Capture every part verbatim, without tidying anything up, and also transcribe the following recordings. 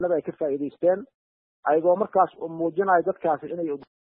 ay ka faa'iideysteen ayagoo markaas u muujinaya dadkaasi inay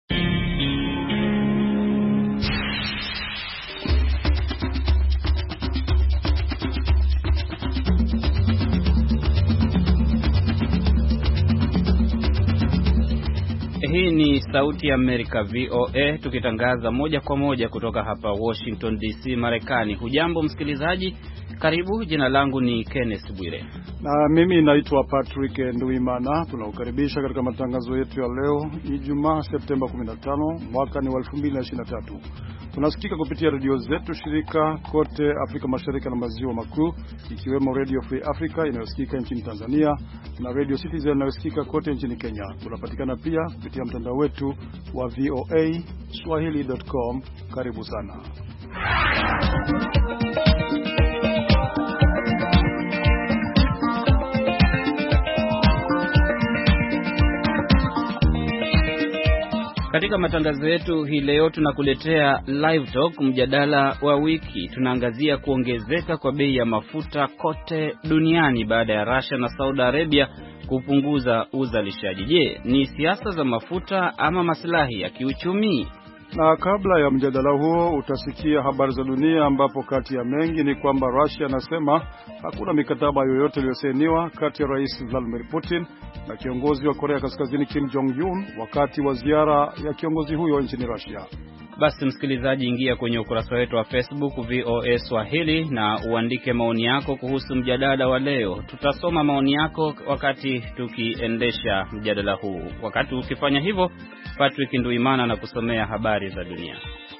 Hii ni Sauti ya Amerika V O A tukitangaza moja kwa moja kutoka hapa Washington D C Marekani. Hujambo msikilizaji, karibu. Jina langu ni Kenneth Bwire na mimi naitwa Patrick Nduimana. Tunakukaribisha katika matangazo yetu ya leo Ijumaa Septemba kumi na tano mwaka ni wa elfu mbili na ishirini na tatu. Tunasikika kupitia redio zetu shirika kote Afrika Mashariki na Maziwa Makuu, ikiwemo Radio Free Africa inayosikika nchini Tanzania na Radio Citizen inayosikika kote nchini Kenya. Tunapatikana pia kupitia mtandao wetu wa v o a swahili dot com. Karibu sana. Katika matangazo yetu hii leo tunakuletea Live Talk, mjadala wa wiki. Tunaangazia kuongezeka kwa bei ya mafuta kote duniani baada ya Russia na Saudi Arabia kupunguza uzalishaji. Je, ni siasa za mafuta ama maslahi ya kiuchumi? Na kabla ya mjadala huo utasikia habari za dunia, ambapo kati ya mengi ni kwamba Russia anasema hakuna mikataba yoyote iliyosainiwa kati ya Rais Vladimir Putin na kiongozi wa Korea Kaskazini Kim Jong-un wakati wa ziara ya kiongozi huyo nchini Russia. Basi msikilizaji, ingia kwenye ukurasa wetu wa Facebook V O A Swahili na uandike maoni yako kuhusu mjadala wa leo. Tutasoma maoni yako wakati tukiendesha mjadala huu. Wakati ukifanya hivyo, Patrick Nduimana na kusomea habari za dunia.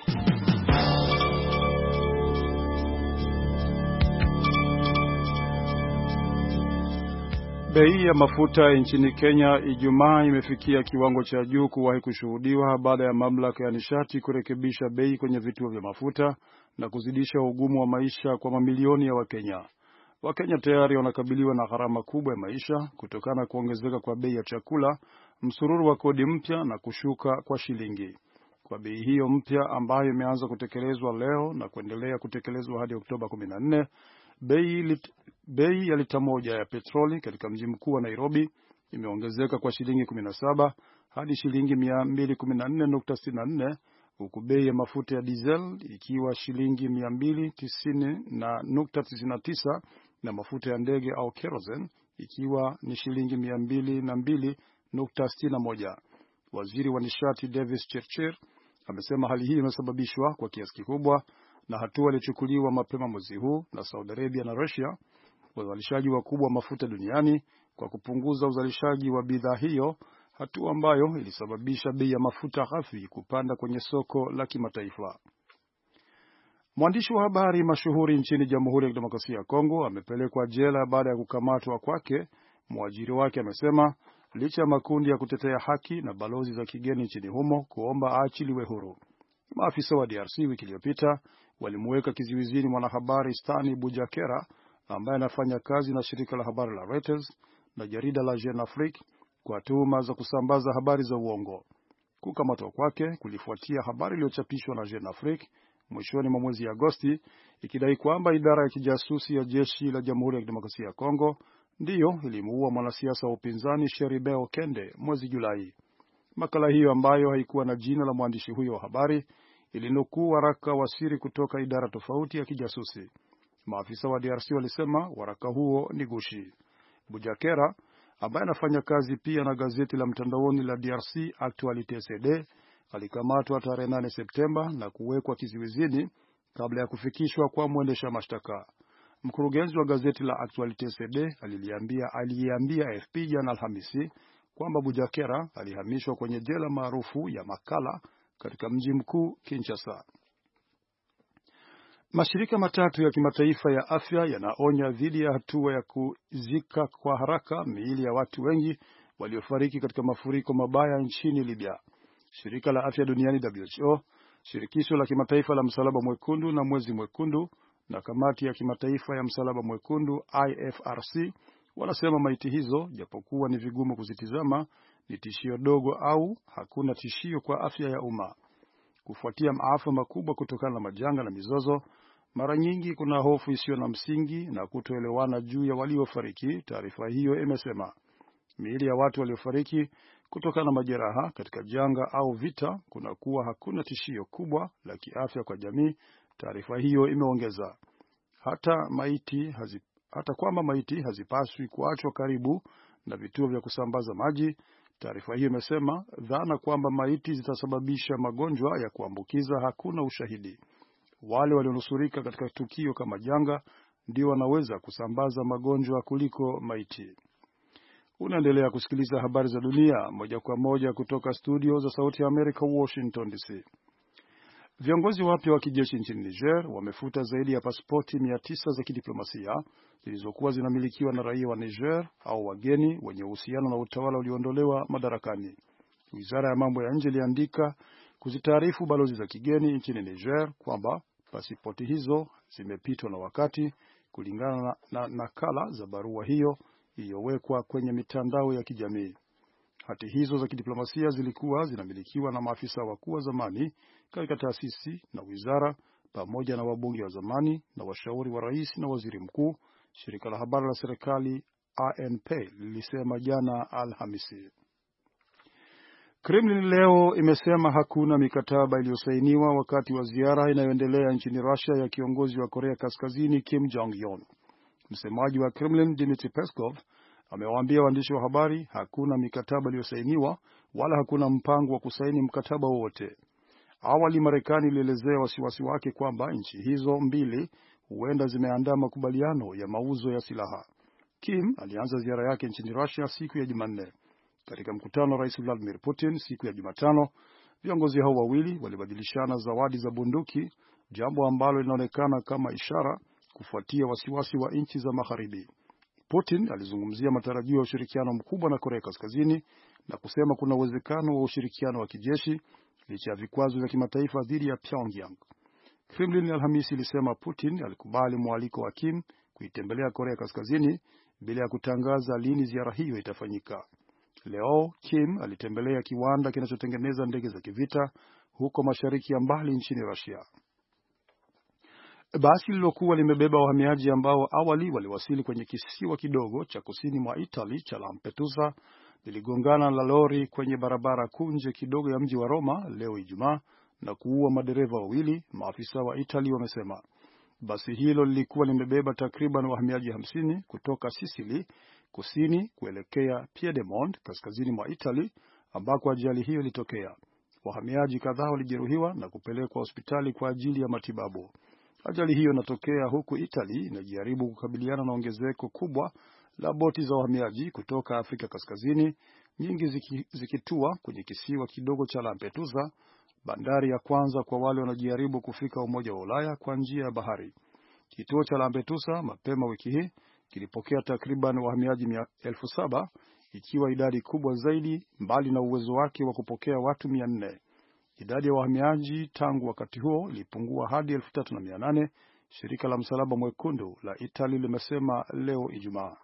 Bei ya mafuta nchini Kenya Ijumaa imefikia kiwango cha juu kuwahi kushuhudiwa baada ya mamlaka ya nishati kurekebisha bei kwenye vituo vya mafuta na kuzidisha ugumu wa maisha kwa mamilioni ya Wakenya. Wakenya tayari wanakabiliwa na gharama kubwa ya maisha kutokana na kuongezeka kwa bei ya chakula, msururu wa kodi mpya na kushuka kwa shilingi. Kwa bei hiyo mpya ambayo imeanza kutekelezwa leo na kuendelea kutekelezwa hadi Oktoba kumi na nne, bei lit, bei ya lita moja ya petroli katika mji mkuu wa Nairobi imeongezeka kwa shilingi kumi na saba hadi shilingi mia mbili kumi na nne nukta sitini na nne, huku bei ya mafuta ya diesel ikiwa shilingi mia mbili tisini nukta tisini na tisa na mafuta ya ndege au kerosene ikiwa ni shilingi mia mbili na mbili nukta sitini na moja. Waziri wa nishati Davis Chirchir amesema hali hii imesababishwa kwa kiasi kikubwa na hatua iliyochukuliwa mapema mwezi huu na Saudi Arabia na Russia, wazalishaji wakubwa wa mafuta duniani, kwa kupunguza uzalishaji wa bidhaa hiyo, hatua ambayo ilisababisha bei ya mafuta ghafi kupanda kwenye soko la kimataifa. Mwandishi wa habari mashuhuri nchini Jamhuri ya Kidemokrasia ya Kongo amepelekwa jela baada ya kukamatwa kwake. Mwajiri wake amesema licha ya makundi ya kutetea haki na balozi za kigeni nchini humo kuomba aachiliwe huru. Maafisa wa D R C wiki iliyopita walimuweka kizuizini mwanahabari Stani Bujakera ambaye anafanya kazi na shirika la habari la Reuters na jarida la Jeune Afrique kwa tuhuma za kusambaza habari za uongo. Kukamatwa kwake kulifuatia habari iliyochapishwa na Jeune Afrique mwishoni mwa mwezi Agosti ikidai kwamba idara ya kijasusi ya jeshi la Jamhuri ya Kidemokrasia ya Kongo ndiyo ilimuua mwanasiasa wa upinzani Sheribe Okende mwezi Julai. Makala hiyo ambayo haikuwa na jina la mwandishi huyo wa habari ilinukuu waraka wa siri kutoka idara tofauti ya kijasusi. Maafisa wa D R C walisema waraka huo ni gushi. Bujakera ambaye anafanya kazi pia na gazeti la mtandaoni la D R C Actualité C D alikamatwa tarehe nane Septemba na kuwekwa kizuizini kabla ya kufikishwa kwa mwendesha mashtaka. Mkurugenzi wa gazeti la Actualité C D aliliambia aliambia A F P jana Alhamisi kwamba Bujakera alihamishwa kwenye jela maarufu ya Makala katika mji mkuu Kinshasa. Mashirika matatu ya kimataifa ya afya yanaonya dhidi ya hatua ya kuzika kwa haraka miili ya watu wengi waliofariki katika mafuriko mabaya nchini Libya. Shirika la Afya Duniani W H O, Shirikisho la Kimataifa la Msalaba Mwekundu na Mwezi Mwekundu na Kamati ya Kimataifa ya Msalaba Mwekundu I F R C wanasema maiti hizo, japokuwa ni vigumu kuzitizama, ni tishio dogo au hakuna tishio kwa afya ya umma. Kufuatia maafa makubwa kutokana na majanga na mizozo, mara nyingi kuna hofu isiyo na msingi na kutoelewana juu ya waliofariki, taarifa hiyo imesema. miili ya watu waliofariki kutokana na majeraha katika janga au vita kunakuwa hakuna tishio kubwa la kiafya kwa jamii, taarifa hiyo imeongeza. Hata maiti hazi, hata kwamba maiti hazipaswi kuachwa karibu na vituo vya kusambaza maji, taarifa hiyo imesema dhana kwamba maiti zitasababisha magonjwa ya kuambukiza hakuna ushahidi. Wale walionusurika katika tukio kama janga ndio wanaweza kusambaza magonjwa kuliko maiti. Unaendelea kusikiliza habari za dunia moja kwa moja kutoka studio za Sauti ya Amerika, Washington D C. Viongozi wapya wa kijeshi nchini Niger wamefuta zaidi ya pasipoti mia tisa za kidiplomasia zilizokuwa zinamilikiwa na raia wa Niger au wageni wenye uhusiano na utawala ulioondolewa madarakani. Wizara ya mambo ya nje iliandika kuzitaarifu balozi za kigeni nchini Niger kwamba pasipoti hizo zimepitwa na wakati, kulingana na, na nakala za barua hiyo iliyowekwa kwenye mitandao ya kijamii. Hati hizo za kidiplomasia zilikuwa zinamilikiwa na maafisa wakuu wa zamani katika taasisi na wizara pamoja na wabunge wa zamani na washauri wa rais na waziri mkuu, shirika la habari la serikali A N P lilisema jana Alhamisi. Kremlin leo imesema hakuna mikataba iliyosainiwa wakati wa ziara inayoendelea nchini Russia ya kiongozi wa Korea Kaskazini Kim Jong-un. Msemaji wa Kremlin Dmitry Peskov amewaambia waandishi wa habari hakuna mikataba iliyosainiwa wala hakuna mpango wa kusaini mkataba wowote. Awali Marekani ilielezea wasiwasi wake kwamba nchi hizo mbili huenda zimeandaa makubaliano ya mauzo ya silaha. Kim alianza ziara yake nchini Russia siku ya Jumanne. Katika mkutano na Rais Vladimir Putin siku ya Jumatano, viongozi hao wawili walibadilishana zawadi za bunduki, jambo ambalo linaonekana kama ishara kufuatia wasiwasi wa nchi za magharibi. Putin alizungumzia matarajio ya ushirikiano mkubwa na Korea Kaskazini na kusema kuna uwezekano wa ushirikiano wa kijeshi licha ya vikwazo vya kimataifa dhidi ya Pyongyang. Kremlin Alhamisi ilisema Putin alikubali mwaliko wa Kim kuitembelea Korea Kaskazini bila ya kutangaza lini ziara hiyo itafanyika. Leo Kim alitembelea kiwanda kinachotengeneza ndege za kivita huko mashariki ya mbali nchini Russia. Basi lilokuwa limebeba wahamiaji ambao awali waliwasili kwenye kisiwa kidogo cha kusini mwa Italy cha Lampedusa liligongana na lori kwenye barabara kuu nje kidogo ya mji wa Roma leo Ijumaa na kuua madereva wawili, maafisa wa Italy wamesema. Basi hilo lilikuwa limebeba takriban wahamiaji hamsini kutoka Sicily kusini kuelekea Piedmont kaskazini mwa Italy ambako ajali hiyo ilitokea. Wahamiaji kadhaa walijeruhiwa na kupelekwa hospitali kwa ajili ya matibabu. Ajali hiyo inatokea huku Italy inajaribu kukabiliana na ongezeko kubwa la boti za wahamiaji kutoka Afrika Kaskazini, nyingi ziki, zikitua kwenye kisiwa kidogo cha Lampedusa, bandari ya kwanza kwa wale wanajaribu kufika Umoja wa Ulaya kwa njia ya bahari. Kituo cha Lampedusa mapema wiki hii kilipokea takriban wahamiaji elfu saba, ikiwa idadi kubwa zaidi mbali na uwezo wake wa kupokea watu mia nne. Idadi ya wahamiaji tangu wakati huo ilipungua hadi elfu tatu na mia nane, shirika la Msalaba Mwekundu la Italy limesema leo Ijumaa.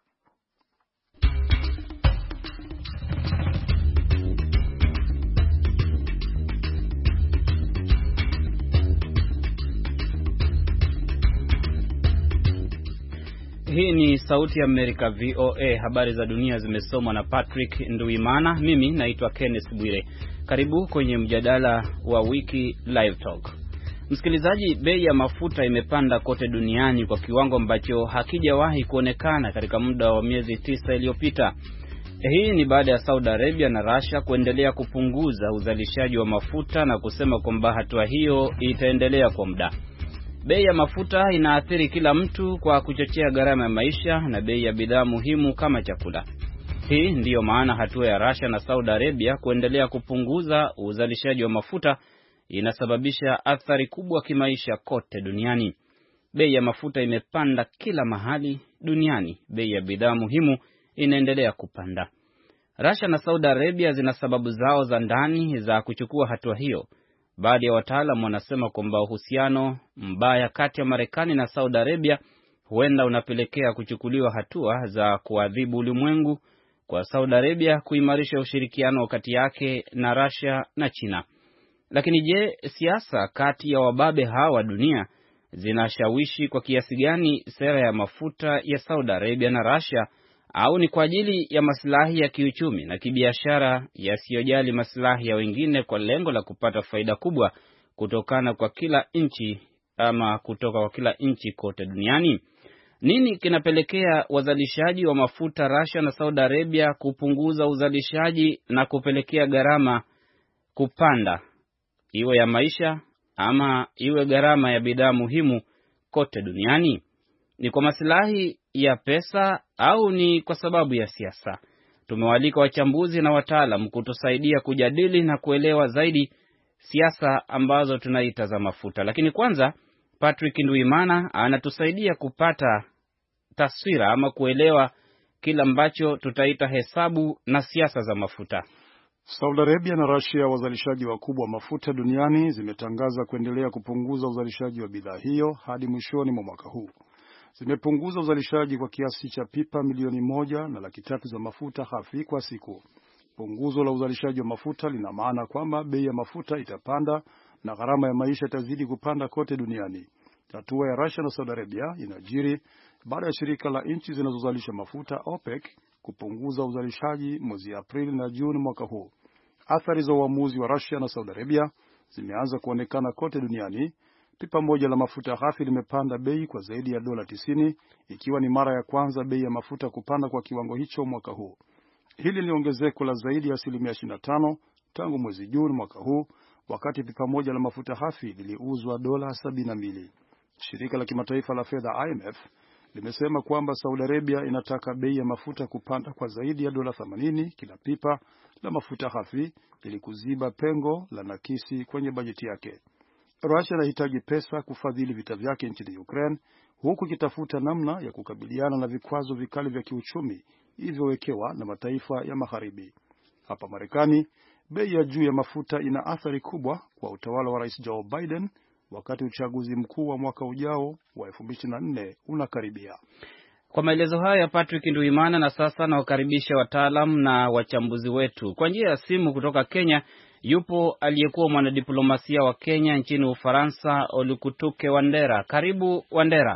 Hii ni Sauti ya Amerika V O A. Habari za dunia zimesomwa na Patrick Nduimana. Mimi naitwa Kenneth Bwire. Karibu kwenye mjadala wa wiki Live Talk. Msikilizaji, bei ya mafuta imepanda kote duniani kwa kiwango ambacho hakijawahi kuonekana katika muda wa miezi tisa iliyopita. Hii ni baada ya Saudi Arabia na Russia kuendelea kupunguza uzalishaji wa mafuta na kusema kwamba hatua hiyo itaendelea kwa muda. Bei ya mafuta inaathiri kila mtu kwa kuchochea gharama ya maisha na bei ya bidhaa muhimu kama chakula. Hii ndiyo maana hatua ya Russia na Saudi Arabia kuendelea kupunguza uzalishaji wa mafuta inasababisha athari kubwa kimaisha kote duniani. Bei ya mafuta imepanda kila mahali duniani. Bei ya bidhaa muhimu inaendelea kupanda. Russia na Saudi Arabia zina sababu zao za ndani za kuchukua hatua hiyo. Baadhi ya wataalamu wanasema kwamba uhusiano mbaya kati ya Marekani na Saudi Arabia huenda unapelekea kuchukuliwa hatua za kuadhibu ulimwengu kwa Saudi Arabia kuimarisha ushirikiano kati yake na Russia na China. Lakini je, siasa kati ya wababe hawa dunia zinashawishi kwa kiasi gani sera ya mafuta ya Saudi Arabia na Russia au ni kwa ajili ya maslahi ya kiuchumi na kibiashara yasiyojali maslahi ya wengine kwa lengo la kupata faida kubwa kutokana kwa kila nchi ama kutoka kwa kila nchi kote duniani? Nini kinapelekea wazalishaji wa mafuta Russia na Saudi Arabia kupunguza uzalishaji na kupelekea gharama kupanda, iwe ya maisha ama iwe gharama ya bidhaa muhimu kote duniani? Ni kwa maslahi ya pesa au ni kwa sababu ya siasa? Tumewaalika wachambuzi na wataalamu kutusaidia kujadili na kuelewa zaidi siasa ambazo tunaita za mafuta. Lakini kwanza Patrick Nduimana anatusaidia kupata taswira ama kuelewa kila ambacho tutaita hesabu na siasa za mafuta. Saudi Arabia na Russia, wazalishaji wakubwa wa mafuta duniani, zimetangaza kuendelea kupunguza uzalishaji wa bidhaa hiyo hadi mwishoni mwa mwaka huu. Zimepunguza uzalishaji kwa kiasi cha pipa milioni moja na laki tatu za mafuta ghafi kwa siku. Punguzo la uzalishaji wa mafuta lina maana kwamba bei ya mafuta itapanda na gharama ya maisha itazidi kupanda kote duniani. Hatua ya Russia na Saudi Arabia inajiri baada ya shirika la nchi zinazozalisha mafuta OPEC kupunguza uzalishaji mwezi Aprili na Juni mwaka huu. Athari za uamuzi wa Russia na Saudi Arabia zimeanza kuonekana kote duniani. Pipa moja la mafuta ghafi limepanda bei kwa zaidi ya dola tisini, ikiwa ni mara ya kwanza bei ya mafuta kupanda kwa kiwango hicho mwaka huu. Hili ni ongezeko la zaidi ya asilimia ishirini na tano tangu mwezi Juni mwaka huu, wakati pipa moja la mafuta ghafi liliuzwa dola sabini na mbili. Shirika la kimataifa la fedha I M F limesema kwamba Saudi Arabia inataka bei ya mafuta kupanda kwa zaidi ya dola themanini kila pipa la mafuta ghafi ili kuziba pengo la nakisi kwenye bajeti yake. Russia inahitaji pesa kufadhili vita vyake nchini Ukraine, huku ikitafuta namna ya kukabiliana na vikwazo vikali vya kiuchumi ilivyowekewa na mataifa ya magharibi. Hapa Marekani, bei ya juu ya mafuta ina athari kubwa kwa utawala wa Rais Joe Biden wakati uchaguzi mkuu wa mwaka ujao wa elfu mbili ishirini na nne unakaribia. Kwa maelezo haya ya Patrick Nduimana, na sasa nawakaribisha wataalamu na wachambuzi wetu. Kwa njia ya simu kutoka Kenya yupo aliyekuwa mwanadiplomasia wa Kenya nchini Ufaransa, Olukutuke Wandera. Karibu Wandera.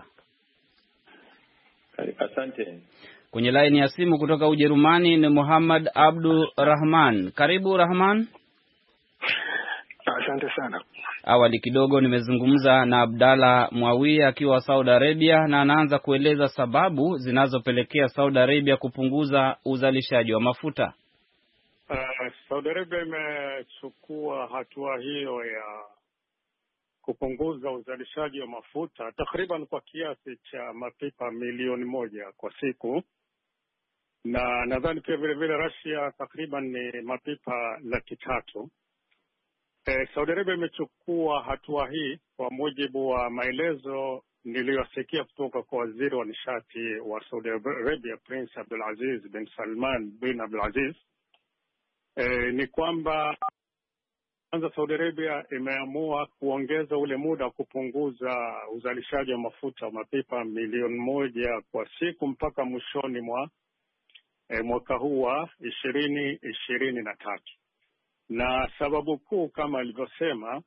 Asante. Kwenye line ya simu kutoka Ujerumani ni Muhammad Abdu Rahman. Karibu Rahman. Asante sana. Awali kidogo nimezungumza na Abdalla Muawiya akiwa Saudi Arabia, na anaanza kueleza sababu zinazopelekea Saudi Arabia kupunguza uzalishaji wa mafuta. Uh, Saudi Arabia imechukua hatua hiyo ya kupunguza uzalishaji wa mafuta takriban kwa kiasi cha mapipa milioni moja kwa siku, na nadhani pia vile vile Russia takriban ni mapipa laki tatu. Eh, Saudi Arabia imechukua hatua hii kwa mujibu wa maelezo niliyosikia kutoka kwa waziri wa nishati wa Saudi Arabia, Prince Abdulaziz bin Salman bin Abdulaziz. Eh, ni kwamba kwanza Saudi Arabia imeamua kuongeza ule muda wa kupunguza uzalishaji wa mafuta wa mapipa milioni moja kwa siku mpaka mwishoni mwa eh, mwaka huu wa ishirini ishirini na tatu. Na sababu kuu kama alivyosema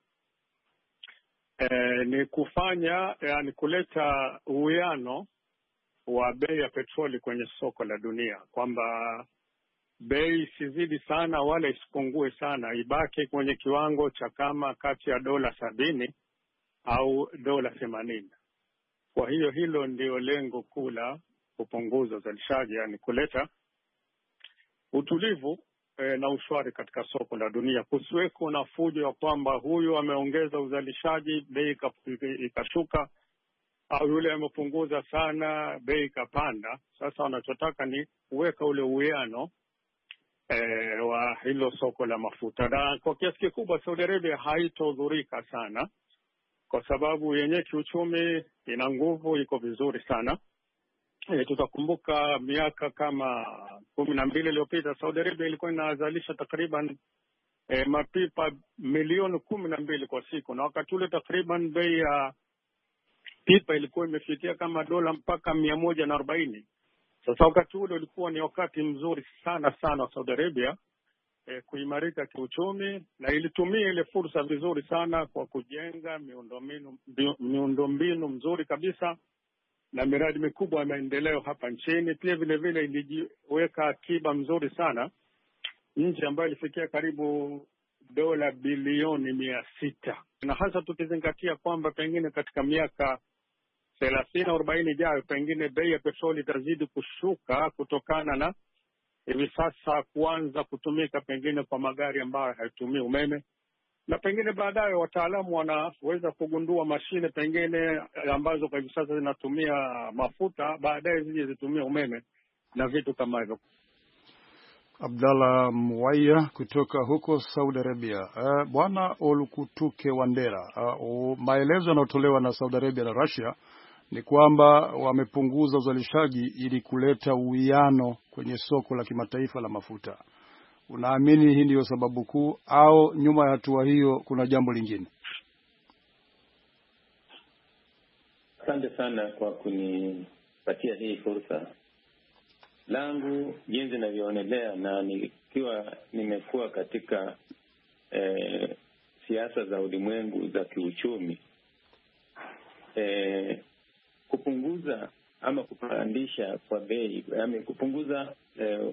eh, ni kufanya yani kuleta uwiano wa bei ya petroli kwenye soko la dunia, kwamba bei isizidi sana wala isipungue sana, ibaki kwenye kiwango cha kama kati ya dola sabini au dola themanini. Kwa hiyo hilo ndio lengo kuu la kupunguza uzalishaji, yani kuleta utulivu e, na ushwari katika soko la dunia. Kusiweko na fujo ya kwamba huyu ameongeza uzalishaji bei ikashuka au yule amepunguza sana bei ikapanda. Sasa wanachotaka ni kuweka ule uwiano E, wa hilo soko la mafuta, na kwa kiasi kikubwa Saudi Arabia haitodhurika sana kwa sababu yenyewe kiuchumi ina nguvu, iko vizuri sana. E, tutakumbuka miaka kama kumi na mbili iliyopita Saudi Arabia ilikuwa inazalisha takriban e, mapipa milioni kumi na mbili kwa siku, na wakati ule takriban bei ya pipa ilikuwa imefikia kama dola mpaka mia moja na arobaini. Sasa wakati ule ulikuwa ni wakati mzuri sana sana wa Saudi Arabia eh, kuimarika kiuchumi, na ilitumia ile fursa vizuri sana kwa kujenga miundombinu miundombinu mzuri kabisa na miradi mikubwa ya maendeleo hapa nchini. Pia vile vile ilijiweka akiba mzuri sana nchi ambayo ilifikia karibu dola bilioni mia sita, na hasa tukizingatia kwamba pengine katika miaka thelathini arobaini ijayo pengine bei ya petroli itazidi kushuka kutokana na hivi sasa kuanza kutumika pengine kwa magari ambayo haitumii umeme, na pengine baadaye wataalamu wanaweza kugundua mashine pengine ambazo kwa hivi sasa zinatumia mafuta baadaye zije zitumie umeme na vitu kama hivyo. Abdallah Mwaya kutoka huko Saudi Arabia. Uh, Bwana Olukutuke Wandera, uh, maelezo yanayotolewa na Saudi Arabia na Russia ni kwamba wamepunguza uzalishaji ili kuleta uwiano kwenye soko la kimataifa la mafuta. Unaamini hii ndio sababu kuu au nyuma ya hatua hiyo kuna jambo lingine? Asante sana kwa kunipatia hii fursa. Langu jinsi ninavyoonelea na nikiwa nimekuwa katika eh, siasa za ulimwengu za kiuchumi, eh, kupunguza ama kupandisha kwa bei, yaani kupunguza eh,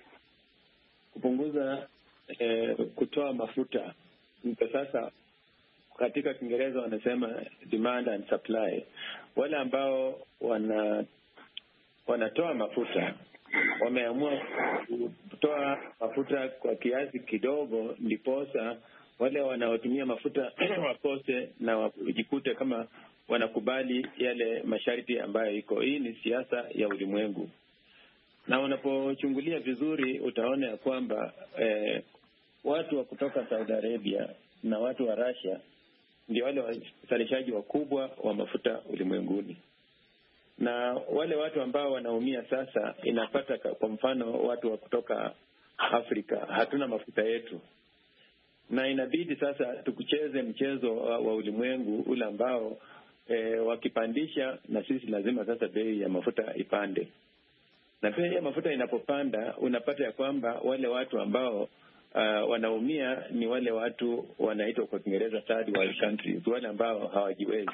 kupunguza eh, kutoa mafuta. Kwa sasa katika Kiingereza wanasema demand and supply. Wale ambao wana wanatoa mafuta wameamua kutoa mafuta kwa kiasi kidogo, ndiposa wale wanaotumia mafuta wakose na wajikute kama wanakubali yale masharti ambayo iko. Hii ni siasa ya ulimwengu, na unapochungulia vizuri utaona ya kwamba eh, watu wa kutoka Saudi Arabia na watu wa Russia ndio wale wazalishaji wakubwa wa mafuta ulimwenguni. Na wale watu ambao wanaumia sasa, inapata kwa mfano watu wa kutoka Afrika, hatuna mafuta yetu, na inabidi sasa tukucheze mchezo wa, wa ulimwengu ule ambao e, wakipandisha na sisi lazima sasa bei ya mafuta ipande. Na pia ya mafuta inapopanda, unapata ya kwamba wale watu ambao uh, wanaumia ni wale watu wanaitwa kwa Kiingereza third world countries, wale ambao hawajiwezi.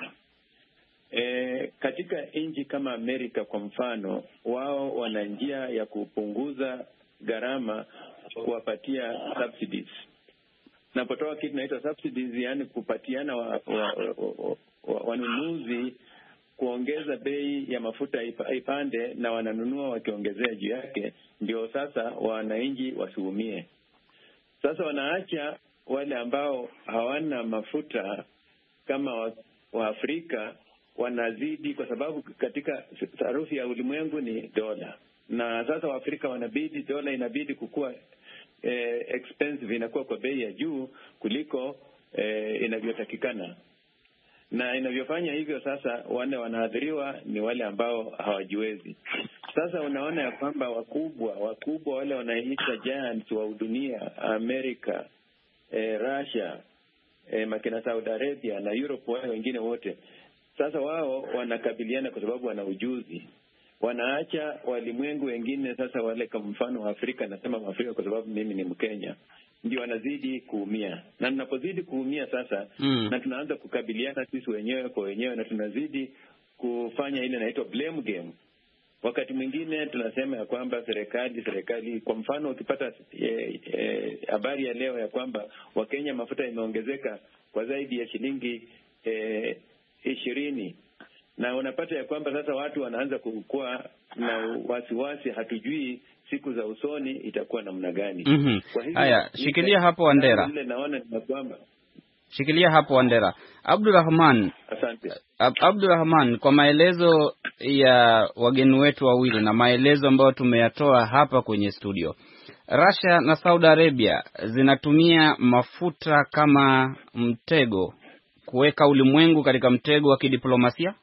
E, katika nchi kama Amerika kwa mfano, wao wana njia ya kupunguza gharama kuwapatia subsidies. Napotoa kitu naitwa subsidies, yani kupatiana wa, wa, wa, wa, wanunuzi kuongeza bei ya mafuta ipande na wananunua wakiongezea juu yake, ndio sasa wananchi wasiumie. Sasa wanaacha wale ambao hawana mafuta kama wa, wa Afrika wanazidi, kwa sababu katika sarufi ya ulimwengu ni dola, na sasa Waafrika wanabidi dola inabidi kukua eh, expensive, inakuwa kwa bei ya juu kuliko eh, inavyotakikana. Na inavyofanya hivyo sasa wale wanaadhiriwa ni wale ambao hawajiwezi. Sasa unaona ya kwamba wakubwa wakubwa wale wanaitwa giants wa dunia, Amerika, eh, Russia, eh, makina Saudi Arabia na Europe, wale wengine wote sasa wao wanakabiliana kwa sababu wana ujuzi. Wanaacha walimwengu wengine sasa, wale kama mfano wa Afrika, nasema wa Afrika kwa sababu mimi ni Mkenya, ndio wanazidi kuumia. Na tunapozidi kuumia sasa mm. na tunaanza kukabiliana sisi wenyewe kwa wenyewe, na tunazidi kufanya ile inaitwa blame game. Wakati mwingine tunasema ya kwamba serikali serikali kwa mfano ukipata habari e, e, ya leo ya kwamba Wakenya mafuta imeongezeka kwa zaidi ya shilingi e, ishirini, na unapata ya kwamba sasa watu wanaanza kukua na wasiwasi, hatujui siku za usoni itakuwa namna gani. Mm -hmm. Haya, shikilia hapo Wandera. Ile naona ni kwamba Shikilia hapo Wandera. Abdulrahman. Asante. Ab Abdulrahman, kwa maelezo ya wageni wetu wawili na maelezo ambayo tumeyatoa hapa kwenye studio, Russia na Saudi Arabia zinatumia mafuta kama mtego kuweka ulimwengu katika mtego wa kidiplomasia?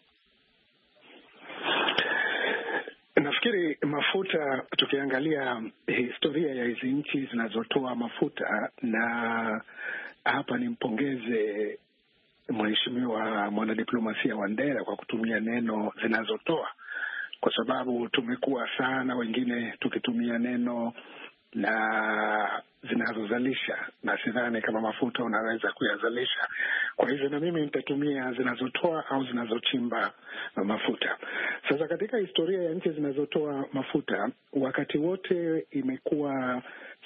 Nafikiri mafuta, tukiangalia historia ya hizi nchi zinazotoa mafuta, na hapa nimpongeze mheshimiwa mwanadiplomasia Wandera kwa kutumia neno zinazotoa, kwa sababu tumekuwa sana wengine tukitumia neno na zinazozalisha, na sidhani kama mafuta unaweza kuyazalisha Kwa hivyo na mimi nitatumia zinazotoa au zinazochimba mafuta. Sasa katika historia ya nchi zinazotoa mafuta, wakati wote imekuwa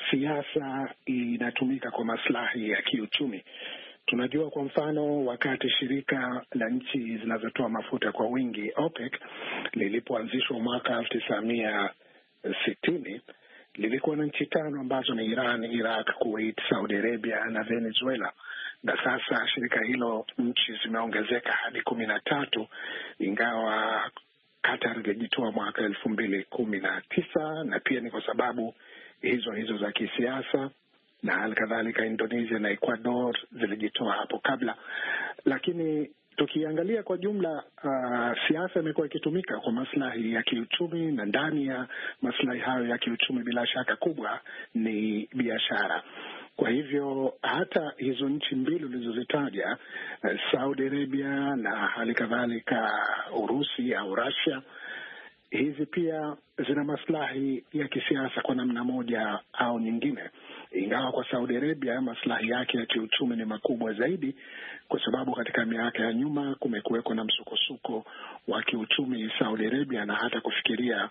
siasa inatumika kwa maslahi ya kiuchumi. Tunajua kwa mfano, wakati shirika la nchi zinazotoa mafuta kwa wingi OPEC lilipoanzishwa mwaka elfu tisa mia sitini, lilikuwa na nchi tano ambazo ni Iran, Iraq, Kuwait, Saudi Arabia na Venezuela. Na sasa shirika hilo nchi zimeongezeka hadi kumi na tatu, ingawa Qatar ilijitoa mwaka elfu mbili kumi na tisa, na pia ni kwa sababu hizo hizo za kisiasa, na halikadhalika Indonesia na Ecuador zilijitoa hapo kabla. Lakini tukiangalia kwa jumla, uh, siasa imekuwa ikitumika kwa maslahi ya kiuchumi, na ndani ya maslahi hayo ya kiuchumi bila shaka kubwa ni biashara. Kwa hivyo hata hizo nchi mbili ulizozitaja, Saudi Arabia na halikadhalika Urusi au Russia, hizi pia zina maslahi ya kisiasa kwa namna moja au nyingine. Ingawa kwa Saudi Arabia maslahi yake ya kiuchumi ni makubwa zaidi, kwa sababu katika miaka ya nyuma kumekuweko na msukosuko wa kiuchumi Saudi Arabia, na hata kufikiria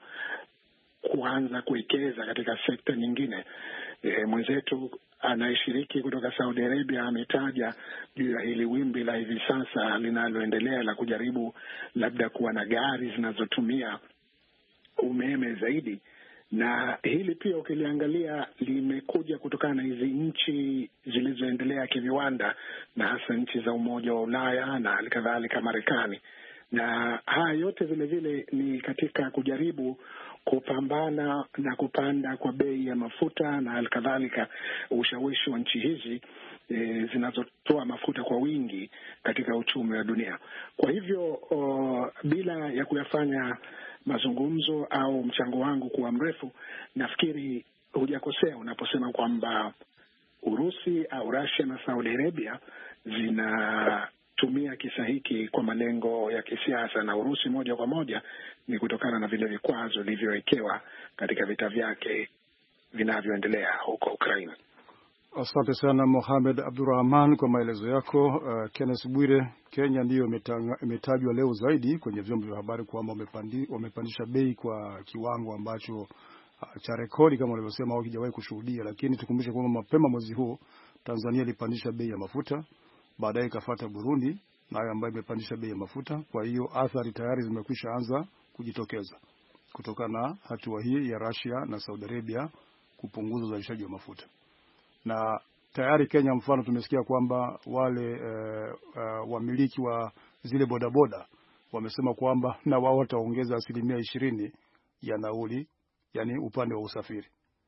kuanza kuwekeza katika sekta nyingine. E, mwenzetu anayeshiriki kutoka Saudi Arabia ametaja juu ya hili wimbi la hivi sasa linaloendelea la kujaribu labda kuwa na gari zinazotumia umeme zaidi, na hili pia ukiliangalia limekuja kutokana na hizi nchi zilizoendelea kiviwanda, na hasa nchi za Umoja wa Ulaya na halikadhalika Marekani. Na haya yote vile vile ni katika kujaribu kupambana na kupanda kwa bei ya mafuta na halikadhalika ushawishi wa nchi hizi e, zinazotoa mafuta kwa wingi katika uchumi wa dunia. Kwa hivyo o, bila ya kuyafanya mazungumzo au mchango wangu kuwa mrefu, nafikiri hujakosea unaposema kwamba Urusi au Russia na Saudi Arabia zinatumia kisa hiki kwa malengo ya kisiasa, na Urusi moja kwa moja ni kutokana na vile vikwazo vilivyowekewa katika vita vyake vinavyoendelea huko Ukraina. Asante sana Mohamed Abdurrahman kwa maelezo yako. Uh, Kenneth Bwire, Kenya ndiyo imetajwa leo zaidi kwenye vyombo vya habari kwamba wamepandisha bei kwa kiwango ambacho uh, cha rekodi kama walivyosema hawajawahi kushuhudia. Lakini tukumbushe kwamba mapema mwezi huu Tanzania ilipandisha bei ya mafuta, baadaye ikafuata Burundi nayo ambayo imepandisha bei ya mafuta. Kwa hiyo athari tayari zimekwisha anza kujitokeza kutokana na hatua hii ya Russia na Saudi Arabia kupunguza uzalishaji wa mafuta. Na tayari Kenya mfano tumesikia kwamba wale uh, uh, wamiliki wa zile bodaboda wamesema kwamba na wao wataongeza asilimia ishirini ya nauli, yani upande wa usafiri.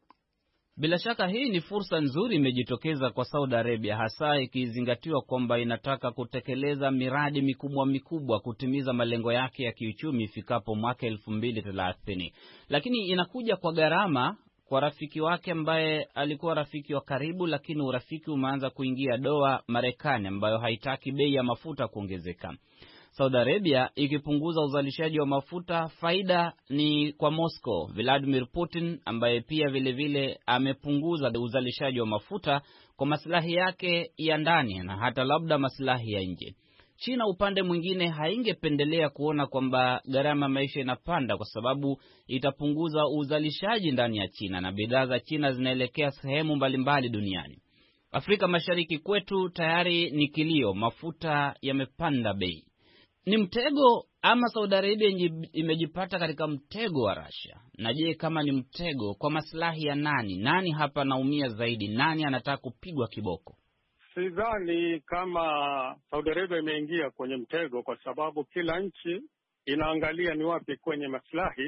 Bila shaka hii ni fursa nzuri imejitokeza kwa Saudi Arabia, hasa ikizingatiwa kwamba inataka kutekeleza miradi mikubwa mikubwa kutimiza malengo yake ya kiuchumi ifikapo mwaka elfu mbili thelathini. Lakini inakuja kwa gharama kwa rafiki wake ambaye alikuwa rafiki wa karibu, lakini urafiki umeanza kuingia doa, Marekani, ambayo haitaki bei ya mafuta kuongezeka. Saudi Arabia ikipunguza uzalishaji wa mafuta, faida ni kwa Moscow, Vladimir Putin ambaye pia vile vile amepunguza uzalishaji wa mafuta kwa maslahi yake ya ndani na hata labda maslahi ya nje. China upande mwingine haingependelea kuona kwamba gharama maisha inapanda, kwa sababu itapunguza uzalishaji ndani ya China na bidhaa za China zinaelekea sehemu mbalimbali duniani. Afrika Mashariki kwetu tayari ni kilio, mafuta yamepanda bei. Ni mtego ama Saudi Arabia imejipata katika mtego wa Russia? Na je, kama ni mtego, kwa maslahi ya nani? Nani hapa naumia zaidi? Nani anataka kupigwa kiboko? Sidhani kama Saudi Arabia imeingia kwenye mtego, kwa sababu kila nchi inaangalia ni wapi kwenye maslahi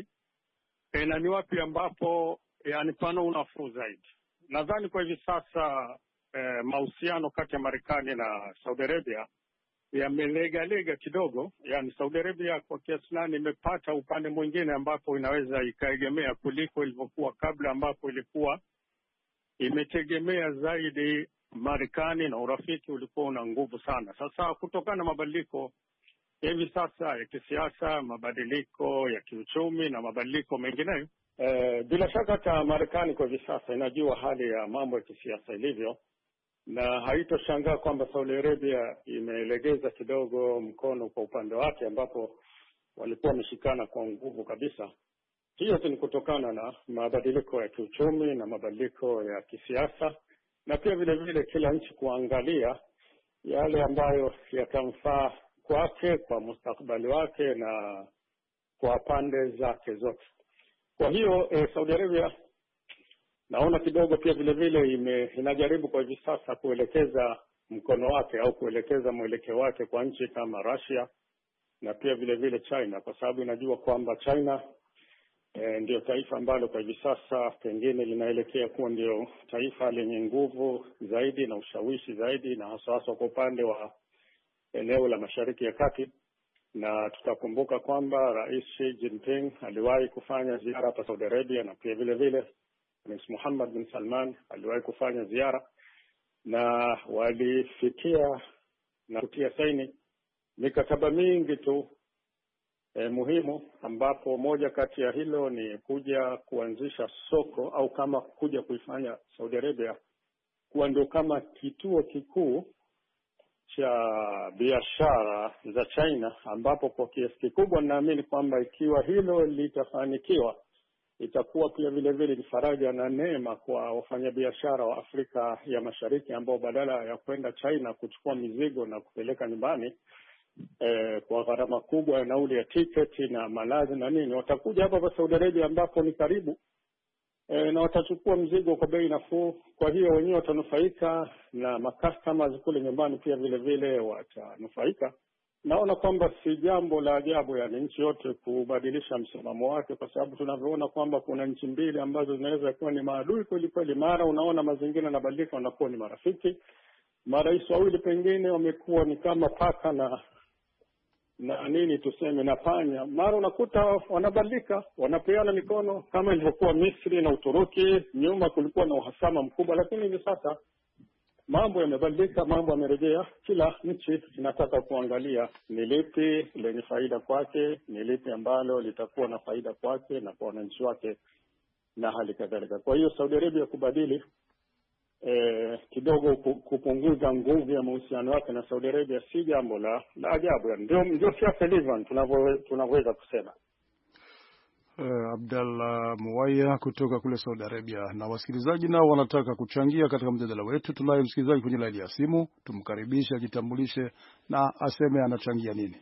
na ni wapi ambapo yani pana unafuu zaidi. Nadhani kwa hivi sasa eh, mahusiano kati ya Marekani na Saudi Arabia yamelegalega kidogo. Yani Saudi Arabia kwa kiasi fulani imepata upande mwingine ambapo inaweza ikaegemea kuliko ilivyokuwa kabla, ambapo ilikuwa imetegemea zaidi Marekani na urafiki ulikuwa una nguvu sana. Sasa kutokana na mabadiliko hivi sasa ya kisiasa, mabadiliko ya kiuchumi na mabadiliko mengineyo, eh, bila shaka hata Marekani kwa hivi sasa inajua hali ya mambo ya kisiasa ilivyo, na haitoshangaa kwamba Saudi Arabia imelegeza kidogo mkono kwa upande wake, ambapo walikuwa wameshikana kwa nguvu kabisa. Hiyo ni kutokana na mabadiliko ya kiuchumi na mabadiliko ya kisiasa, na pia vile vile kila nchi kuangalia yale ambayo yatamfaa kwake, kwa mustakabali wake na kwa pande zake zote. Kwa hiyo eh, Saudi Arabia naona kidogo pia vile vile ime, inajaribu kwa hivi sasa kuelekeza mkono wake au kuelekeza mwelekeo wake kwa nchi kama Russia na pia vile vile China, kwa sababu inajua kwamba China e, ndio taifa ambalo kwa hivi sasa pengine linaelekea kuwa ndio taifa lenye nguvu zaidi na ushawishi zaidi, na hasa hasa kwa upande wa eneo la Mashariki ya Kati. Na tutakumbuka kwamba Rais Xi Jinping aliwahi kufanya ziara hapa Saudi Arabia, na pia vile vile Rais Muhammad bin Salman aliwahi kufanya ziara, na walifikia na kutia saini mikataba mingi tu eh, muhimu, ambapo moja kati ya hilo ni kuja kuanzisha soko au kama kuja kuifanya Saudi Arabia kuwa ndio kama kituo kikuu cha biashara za China, ambapo kwa kiasi kikubwa naamini kwamba ikiwa hilo litafanikiwa itakuwa pia vile vile ni faraja na neema kwa wafanyabiashara wa Afrika ya Mashariki, ambao badala ya kwenda China kuchukua mizigo na kupeleka nyumbani eh, kwa gharama kubwa ya nauli ya tiketi na malazi na nini, watakuja hapa kwa Saudi Arabia ambapo ni karibu eh, na watachukua mzigo kwa bei nafuu. Kwa hiyo wenyewe watanufaika na macustomers kule nyumbani pia vile vile watanufaika. Naona kwamba si jambo la ajabu yani nchi yote kubadilisha msimamo wake, kwa sababu tunavyoona kwamba kuna nchi mbili ambazo zinaweza kuwa ni maadui kweli kweli. Mara unaona mazingira yanabadilika, wanakuwa ni marafiki. Marais wawili pengine wamekuwa ni kama paka na na nini tuseme na panya. Mara unakuta wanabadilika, wanapeana mikono, kama ilivyokuwa Misri na Uturuki. Nyuma kulikuwa na uhasama mkubwa, lakini hivi sasa mambo yamebadilika, mambo yamerejea. Kila nchi inataka kuangalia ni lipi lenye faida kwake, ni lipi ambalo litakuwa na faida kwake na kwa wananchi wake na hali kadhalika. Kwa hiyo Saudi Arabia kubadili eh, kidogo kupunguza nguvu ya mahusiano yake na Saudi Arabia si jambo la, la ajabu. Ndio ndio siasa ilivyo tunavyoweza kusema. Uh, Abdallah Muwaya kutoka kule Saudi Arabia. Na wasikilizaji nao wanataka kuchangia katika mjadala wetu. Tunaye msikilizaji kwenye laini ya simu, tumkaribishe ajitambulishe na aseme anachangia nini.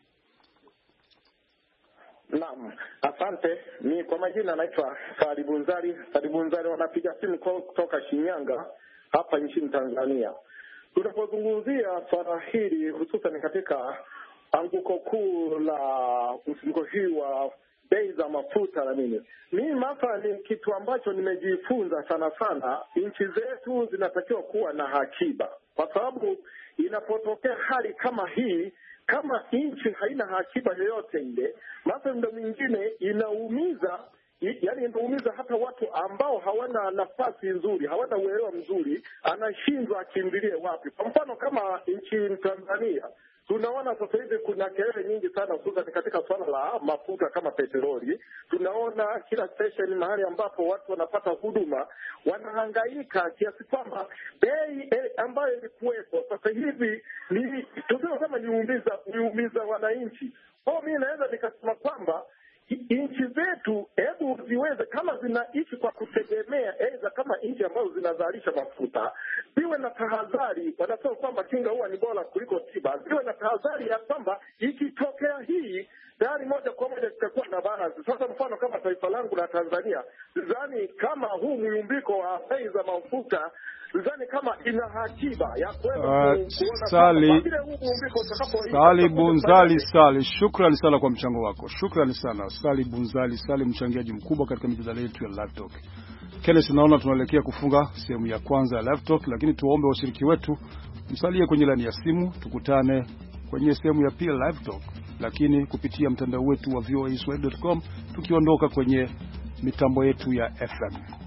Naam, asante. Ni kwa majina naitwa Sali Bunzali. Sali Bunzali wanapiga simu kutoka Shinyanga hapa nchini Tanzania. Tunapozungumzia swala hili hususan katika anguko kuu la msimko hii wa bei za mafuta na nini, mimi mathalan ni kitu ambacho nimejifunza sana sana, nchi zetu zinatakiwa kuwa na akiba, kwa sababu inapotokea hali kama hii, kama nchi haina akiba yoyote ile, mathalan ndio mwingine inaumiza, yaani inaumiza hata watu ambao hawana nafasi nzuri, hawana uelewa mzuri, anashindwa akimbilie wapi. Kwa mfano kama nchi Tanzania, tunaona sasa hivi kuna kelele nyingi sana hususan katika swala la mafuta kama petroli. Tunaona kila station mahali ambapo watu wanapata huduma wanahangaika kiasi kwamba bei eh, ambayo ilikuwepo sasa hivi ni tunasema kama niumiza niumiza wananchi. Kwa mimi naweza nikasema kwamba nchi zetu hebu ziweze kama zinaishi kwa kutegemea aidha kama nchi ambazo zinazalisha mafuta, ziwe na tahadhari. Wanasema kwamba kinga huwa ni bora kuliko tiba. Ziwe na tahadhari ya kwamba ikitokea hii tayari moja kwa moja tutakuwa na balance. Sasa mfano kama taifa langu la Tanzania, sidhani kama huu mwiumbiko wa bei za mafuta, sidhani kama ina hakiba ya kuweza uh, Sali Sali Bunzali Sali, shukrani sana kwa mchango wako. Shukrani sana Sali Bunzali Sali, mchangiaji mkubwa katika mijadala yetu ya Live Talk. Kenneth, naona tunaelekea kufunga sehemu ya kwanza ya Live Talk, lakini tuombe washiriki wetu msalie kwenye laini ya simu, tukutane kwenye sehemu ya pili Live Talk, lakini kupitia mtandao wetu wa v o a swahili dot com, tukiondoka kwenye mitambo yetu ya F M.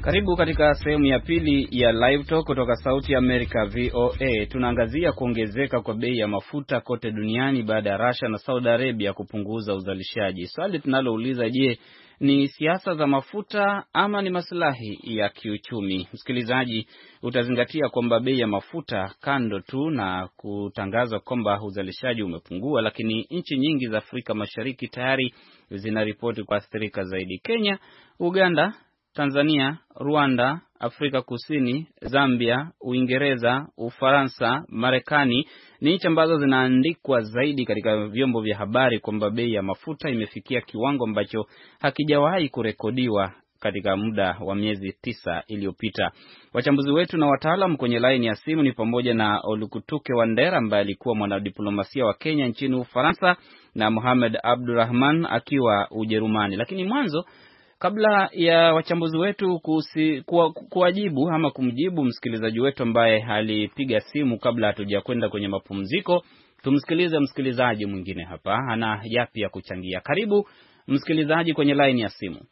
Karibu katika sehemu ya pili ya Live Talk kutoka Sauti America V O A. Tunaangazia kuongezeka kwa bei ya mafuta kote duniani baada ya Russia na Saudi Arabia kupunguza uzalishaji. Swali tunalouliza, je, ni siasa za mafuta ama ni maslahi ya kiuchumi? Msikilizaji, utazingatia kwamba bei ya mafuta, kando tu na kutangazwa kwamba uzalishaji umepungua, lakini nchi nyingi za Afrika Mashariki tayari zinaripoti kuathirika zaidi. Kenya, Uganda, Tanzania, Rwanda, Afrika Kusini, Zambia, Uingereza, Ufaransa, Marekani ni nchi ambazo zinaandikwa zaidi katika vyombo vya habari kwamba bei ya mafuta imefikia kiwango ambacho hakijawahi kurekodiwa katika muda wa miezi tisa iliyopita. Wachambuzi wetu na wataalamu kwenye line ya simu ni pamoja na Olukutuke Wandera ambaye alikuwa mwanadiplomasia wa Kenya nchini Ufaransa na Mohamed Abdurrahman akiwa Ujerumani. Lakini mwanzo, kabla ya wachambuzi wetu kusi, kuwa, kuwajibu ama kumjibu msikilizaji wetu ambaye alipiga simu kabla hatujakwenda kwenye mapumziko, tumsikilize msikilizaji mwingine hapa ana yapi ya kuchangia. Karibu msikilizaji kwenye line ya simu.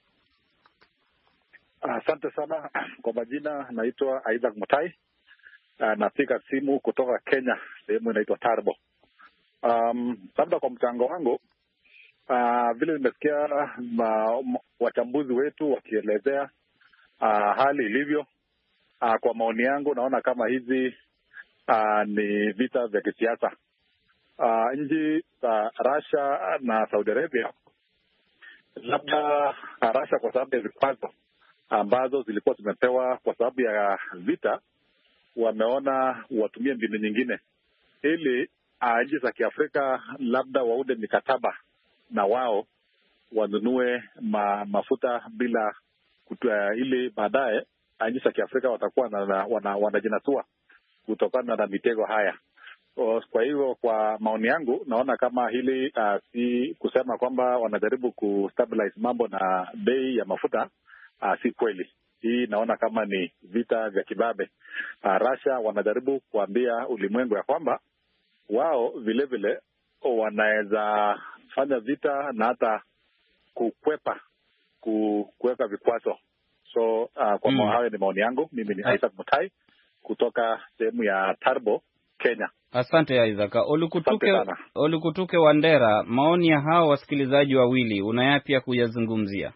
Asante uh, sana. Kwa majina naitwa Isaac Mutai. Uh, napiga simu kutoka Kenya, sehemu inaitwa Tarbo. Um, labda kwa mchango wangu, Uh, vile nimesikia wachambuzi wetu wakielezea uh, hali ilivyo, uh, kwa maoni yangu naona kama hizi uh, ni vita vya kisiasa. Uh, nchi za uh, Russia na Saudi Arabia, labda uh, Russia kwa sababu ya vikwazo ambazo zilikuwa zimepewa kwa sababu ya vita, wameona watumie mbinu nyingine ili uh, nchi za Kiafrika labda waude mikataba na wao wanunue ma, mafuta bila kutua, ili baadaye nchi za Kiafrika watakuwa wanajinatua wana kutokana na mitego haya. O, kwa hivyo kwa maoni yangu naona kama hili uh, si kusema kwamba wanajaribu kustabilize mambo na bei ya mafuta, uh, si kweli. Hii naona kama ni vita vya kibabe. Uh, Russia wanajaribu kuambia ulimwengu ya kwamba wao vile vile wanaweza fanya vita na hata kukwepa kuweka vikwazo. So uh, kwa mm. hayo ni maoni yangu. Mimi ni Isaac Mutai kutoka sehemu ya Tarbo, Kenya. Asante Isaac. Olukutuke, Olukutuke Wandera, maoni ya hao wasikilizaji wawili unayapi ya kuyazungumzia?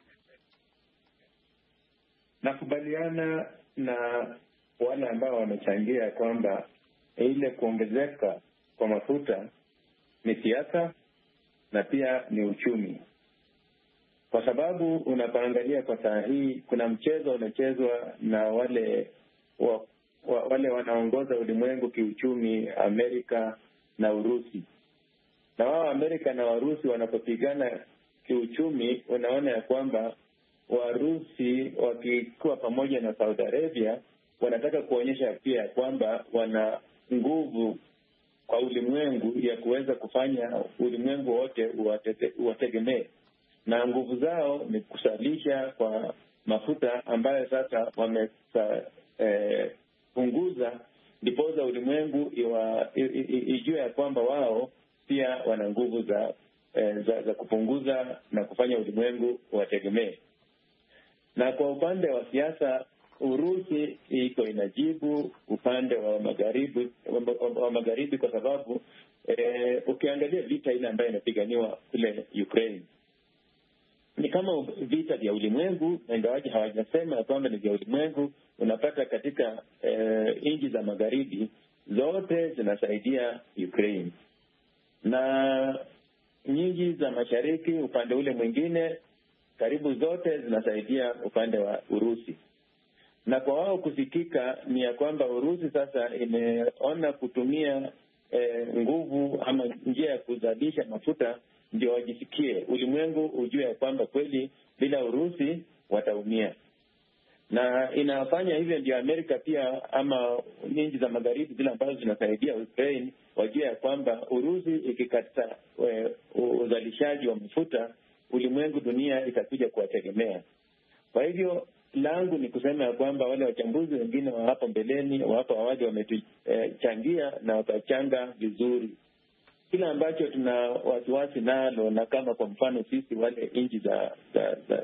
Nakubaliana na wale ambao wamechangia kwamba ile kuongezeka kwa mafuta ni siasa na pia ni uchumi, kwa sababu unapoangalia kwa saa hii kuna mchezo unachezwa na wale wa, wa, wale wanaongoza ulimwengu kiuchumi, Amerika na Urusi. Na wao Amerika na Warusi wanapopigana kiuchumi, unaona ya kwamba Warusi wakikuwa pamoja na Saudi Arabia wanataka kuonyesha pia kwamba wana nguvu kwa ulimwengu ya kuweza kufanya ulimwengu wote uwategemee, na nguvu zao ni kusalisha kwa mafuta ambayo sasa wamepunguza, eh, ndipoza ulimwengu ijue ya kwamba wao pia wana nguvu za, eh, za za kupunguza na kufanya ulimwengu uwategemee. Na kwa upande wa siasa, Urusi iko inajibu upande wa magharibi wa magharibi kwa sababu eh, ukiangalia vita ile ambayo inapiganiwa kule Ukraine ni kama vita vya ulimwengu, ingawaje hawajasema kwamba ni vya ulimwengu. Unapata katika eh, nchi za magharibi zote zinasaidia Ukraine, na nyingi za mashariki upande ule mwingine karibu zote zinasaidia upande wa Urusi. Na kwa wao kusikika ni ya kwamba Urusi sasa imeona kutumia eh, nguvu ama njia ya kuzalisha mafuta ndio wajisikie ulimwengu ujue ya kwamba kweli bila Urusi wataumia. Na inafanya hivyo ndio Amerika pia ama nchi za magharibi zile ambazo zinasaidia Ukraine wajue ya kwamba Urusi ikikata eh, uzalishaji wa mafuta, ulimwengu, dunia itakuja kuwategemea. Kwa hivyo langu ni kusema ya kwamba wale wachambuzi wengine wa hapo mbeleni, wa hapo awali wametuchangia eh, na wakachanga vizuri. Kila ambacho tuna wasiwasi nalo, na kama kwa mfano sisi wale nchi za, za, za,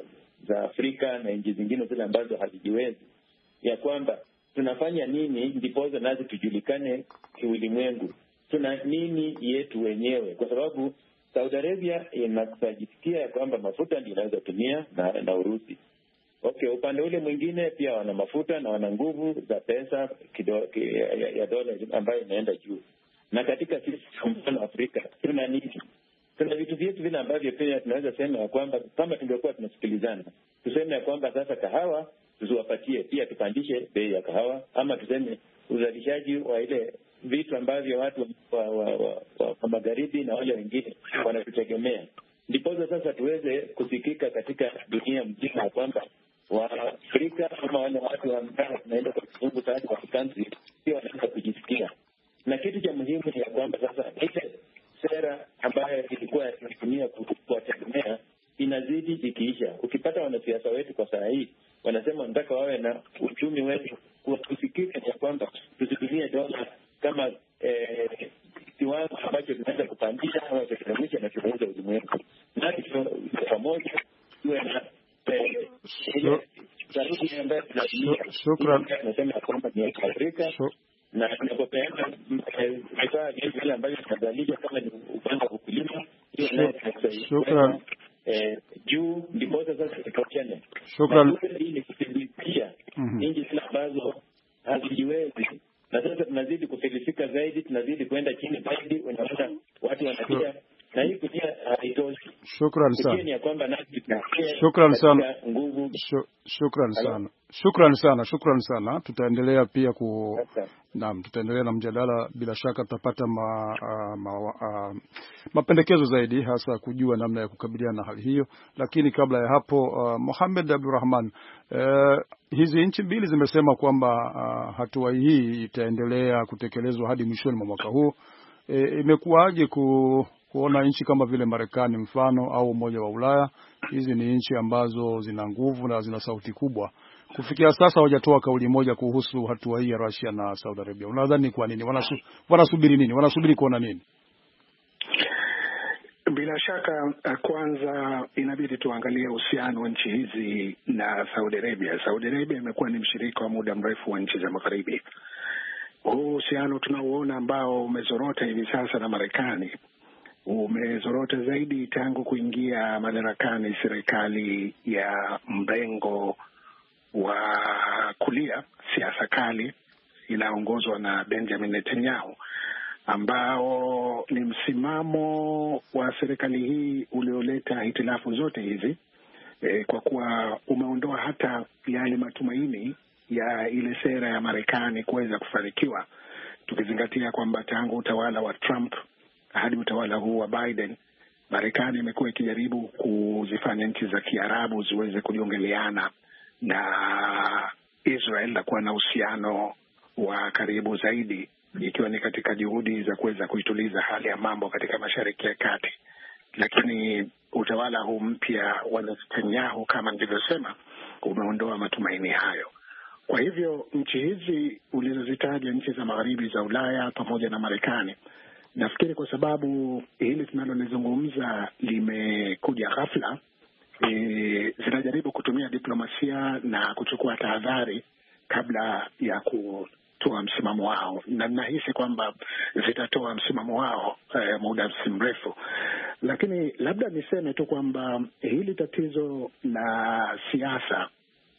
za Afrika na nchi zingine zile ambazo hazijiwezi, ya kwamba tunafanya nini ndiposa nazi tujulikane kiulimwengu, tuna nini yetu wenyewe, kwa sababu Saudi Arabia inajisikia ya kwamba mafuta ndio inaweza tumia na, na Urusi. Okay, upande ule mwingine pia wana mafuta na wana nguvu za pesa kido, ki, ya, ya dola ambayo inaenda juu. Na katika sisi kwa mfano Afrika tuna nini? Tuna vitu vyetu vile ambavyo pia tunaweza sema ya kwamba kama tungekuwa tunasikilizana, tuseme ya kwamba sasa kahawa tusiwapatie, pia tupandishe bei ya kahawa, ama tuseme uzalishaji wa ile vitu ambavyo watu wa, wa, wa, wa, wa magharibi na wale wengine wanatutegemea, ndipo sasa tuweze kusikika katika dunia mzima ya kwamba Waafrika ama wale watu ambao tunaenda kwa kizungu tayari wa country pia wanaweza kujisikia. Na kitu cha muhimu ni ya kwamba sasa ile sera ambayo ilikuwa inatumia kuwategemea inazidi ikiisha. Ukipata wanasiasa wetu kwa saa hii wanasema wanataka wawe na uchumi wetu kusikika ya kwamba tusitumie dola kama eh, kiwango ambacho tunaweza kupandisha au kurekebisha na kuweza ulimwengu. Na pamoja tuwe na shukran tunasema kwamba ni Afrika na tunapopeana vifaa vile ambavyo tunazalisha kama ni upande wa ukulima, shukran eh juu ndipo sasa tutachane. Shukran. Ili kufikia nchi zile ambazo hazijiwezi, na sasa tunazidi kufilisika zaidi, tunazidi kwenda chini zaidi, unaona watu wanatia na hii kutia haitoshi. Shukran sana. Ni kwamba nasi shukran sana. Nguvu. Shukran sana. Shukran sana. Shukran sana. Tutaendelea pia ku naam, tutaendelea na mjadala, bila shaka tutapata ma, uh, ma, uh, mapendekezo zaidi, hasa kujua namna ya kukabiliana na hali hiyo. Lakini kabla ya hapo, uh, Mohamed Abdurrahman, uh, hizi nchi mbili zimesema kwamba uh, hatua hii itaendelea kutekelezwa hadi mwishoni mwa mwaka huu. E, imekuwaje ku kuona nchi kama vile Marekani mfano au Umoja wa Ulaya, hizi ni nchi ambazo zina nguvu na zina sauti kubwa, kufikia sasa hawajatoa kauli moja kuhusu hatua hii ya Russia na Saudi Arabia? Unadhani kwa nini? Wanasu, wanasubiri nini? Wanasubiri kuona nini? Bila shaka, kwanza inabidi tuangalie uhusiano wa nchi hizi na Saudi Arabia. Saudi Arabia imekuwa ni mshirika wa muda mrefu wa nchi za Magharibi. Huu uhusiano tunauona ambao umezorota hivi sasa na Marekani umezorota zaidi tangu kuingia madarakani serikali ya mrengo wa kulia, siasa kali inaongozwa na Benjamin Netanyahu, ambao ni msimamo wa serikali hii ulioleta hitilafu zote hizi, e, kwa kuwa umeondoa hata yale matumaini ya ile sera ya Marekani kuweza kufanikiwa, tukizingatia kwamba tangu utawala wa Trump hadi utawala huu wa Biden, Marekani imekuwa ikijaribu kuzifanya nchi za Kiarabu ziweze kujiongeleana na Israel na kuwa na uhusiano wa karibu zaidi, ikiwa ni katika juhudi za kuweza kuituliza hali ya mambo katika Mashariki ya Kati. Lakini utawala huu mpya wa Netanyahu, kama nilivyosema, umeondoa matumaini hayo. Kwa hivyo nchi hizi ulizozitaja, nchi za Magharibi za Ulaya pamoja na Marekani, nafikiri kwa sababu hili tunalolizungumza limekuja ghafla, e, zinajaribu kutumia diplomasia na kuchukua tahadhari kabla ya kutoa msimamo wao, na nahisi kwamba zitatoa msimamo wao e, muda si mrefu. Lakini labda niseme tu kwamba hili tatizo la siasa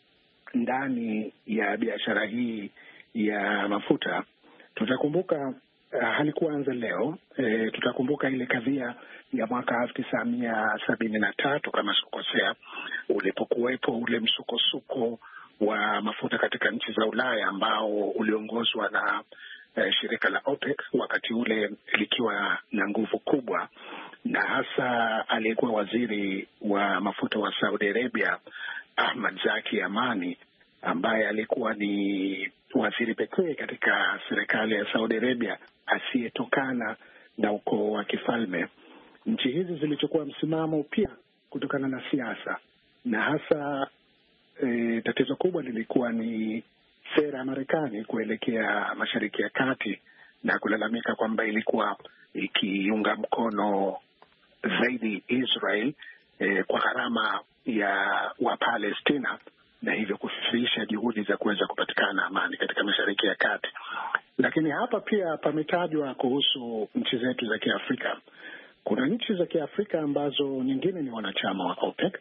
ndani ya biashara hii ya mafuta, tutakumbuka Uh, halikuanza leo. E, tutakumbuka ile kadhia ya mwaka elfu tisa mia sabini na tatu kama sikukosea, ulipokuwepo ule msukosuko wa mafuta katika nchi za Ulaya ambao uliongozwa na e, shirika la OPEC, wakati ule likiwa na nguvu kubwa, na hasa aliyekuwa waziri wa mafuta wa Saudi Arabia Ahmad Zaki Amani, ambaye alikuwa ni waziri pekee katika serikali ya Saudi Arabia asiyetokana na ukoo wa kifalme. Nchi hizi zilichukua msimamo pia kutokana na siasa, na hasa e, tatizo kubwa lilikuwa ni sera ya Marekani kuelekea Mashariki ya Kati, na kulalamika kwamba ilikuwa ikiunga mkono zaidi Israel eh, kwa gharama ya Wapalestina, na hivyo kufirisha juhudi za kuweza kupatikana amani katika Mashariki ya Kati. Lakini hapa pia pametajwa kuhusu nchi zetu za Kiafrika. Kuna nchi za Kiafrika ambazo nyingine ni wanachama wa OPEC,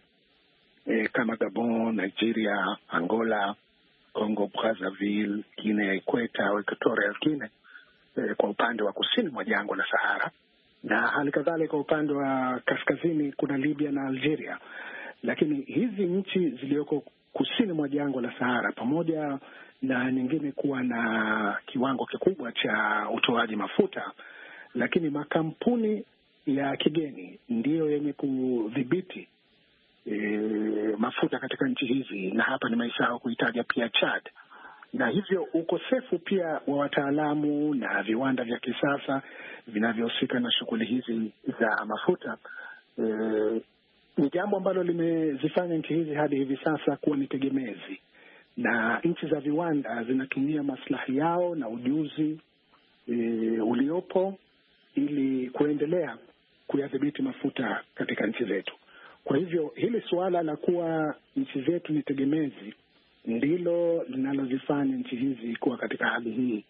e, kama Gabon, Nigeria, Angola, Congo Brazzaville, Guinea Ikweta au Equatorial Guinea, e, kwa upande wa kusini mwa jangwa la Sahara, na hali kadhalika kwa upande wa kaskazini kuna Libya na Algeria. Lakini hizi nchi zilioko kusini mwa jangwa la Sahara, pamoja na nyingine kuwa na kiwango kikubwa cha utoaji mafuta, lakini makampuni ya kigeni ndiyo yenye kudhibiti e, mafuta katika nchi hizi, na hapa nimesahau kuitaja pia Chad. Na hivyo ukosefu pia wa wataalamu na viwanda vya kisasa vinavyohusika na shughuli hizi za mafuta e, ni jambo ambalo limezifanya nchi hizi hadi hivi sasa kuwa ni tegemezi, na nchi za viwanda zinatumia maslahi yao na ujuzi e, uliopo ili kuendelea kuyadhibiti mafuta katika nchi zetu. Kwa hivyo hili suala la kuwa nchi zetu ni tegemezi ndilo linalozifanya nchi hizi kuwa katika hali hii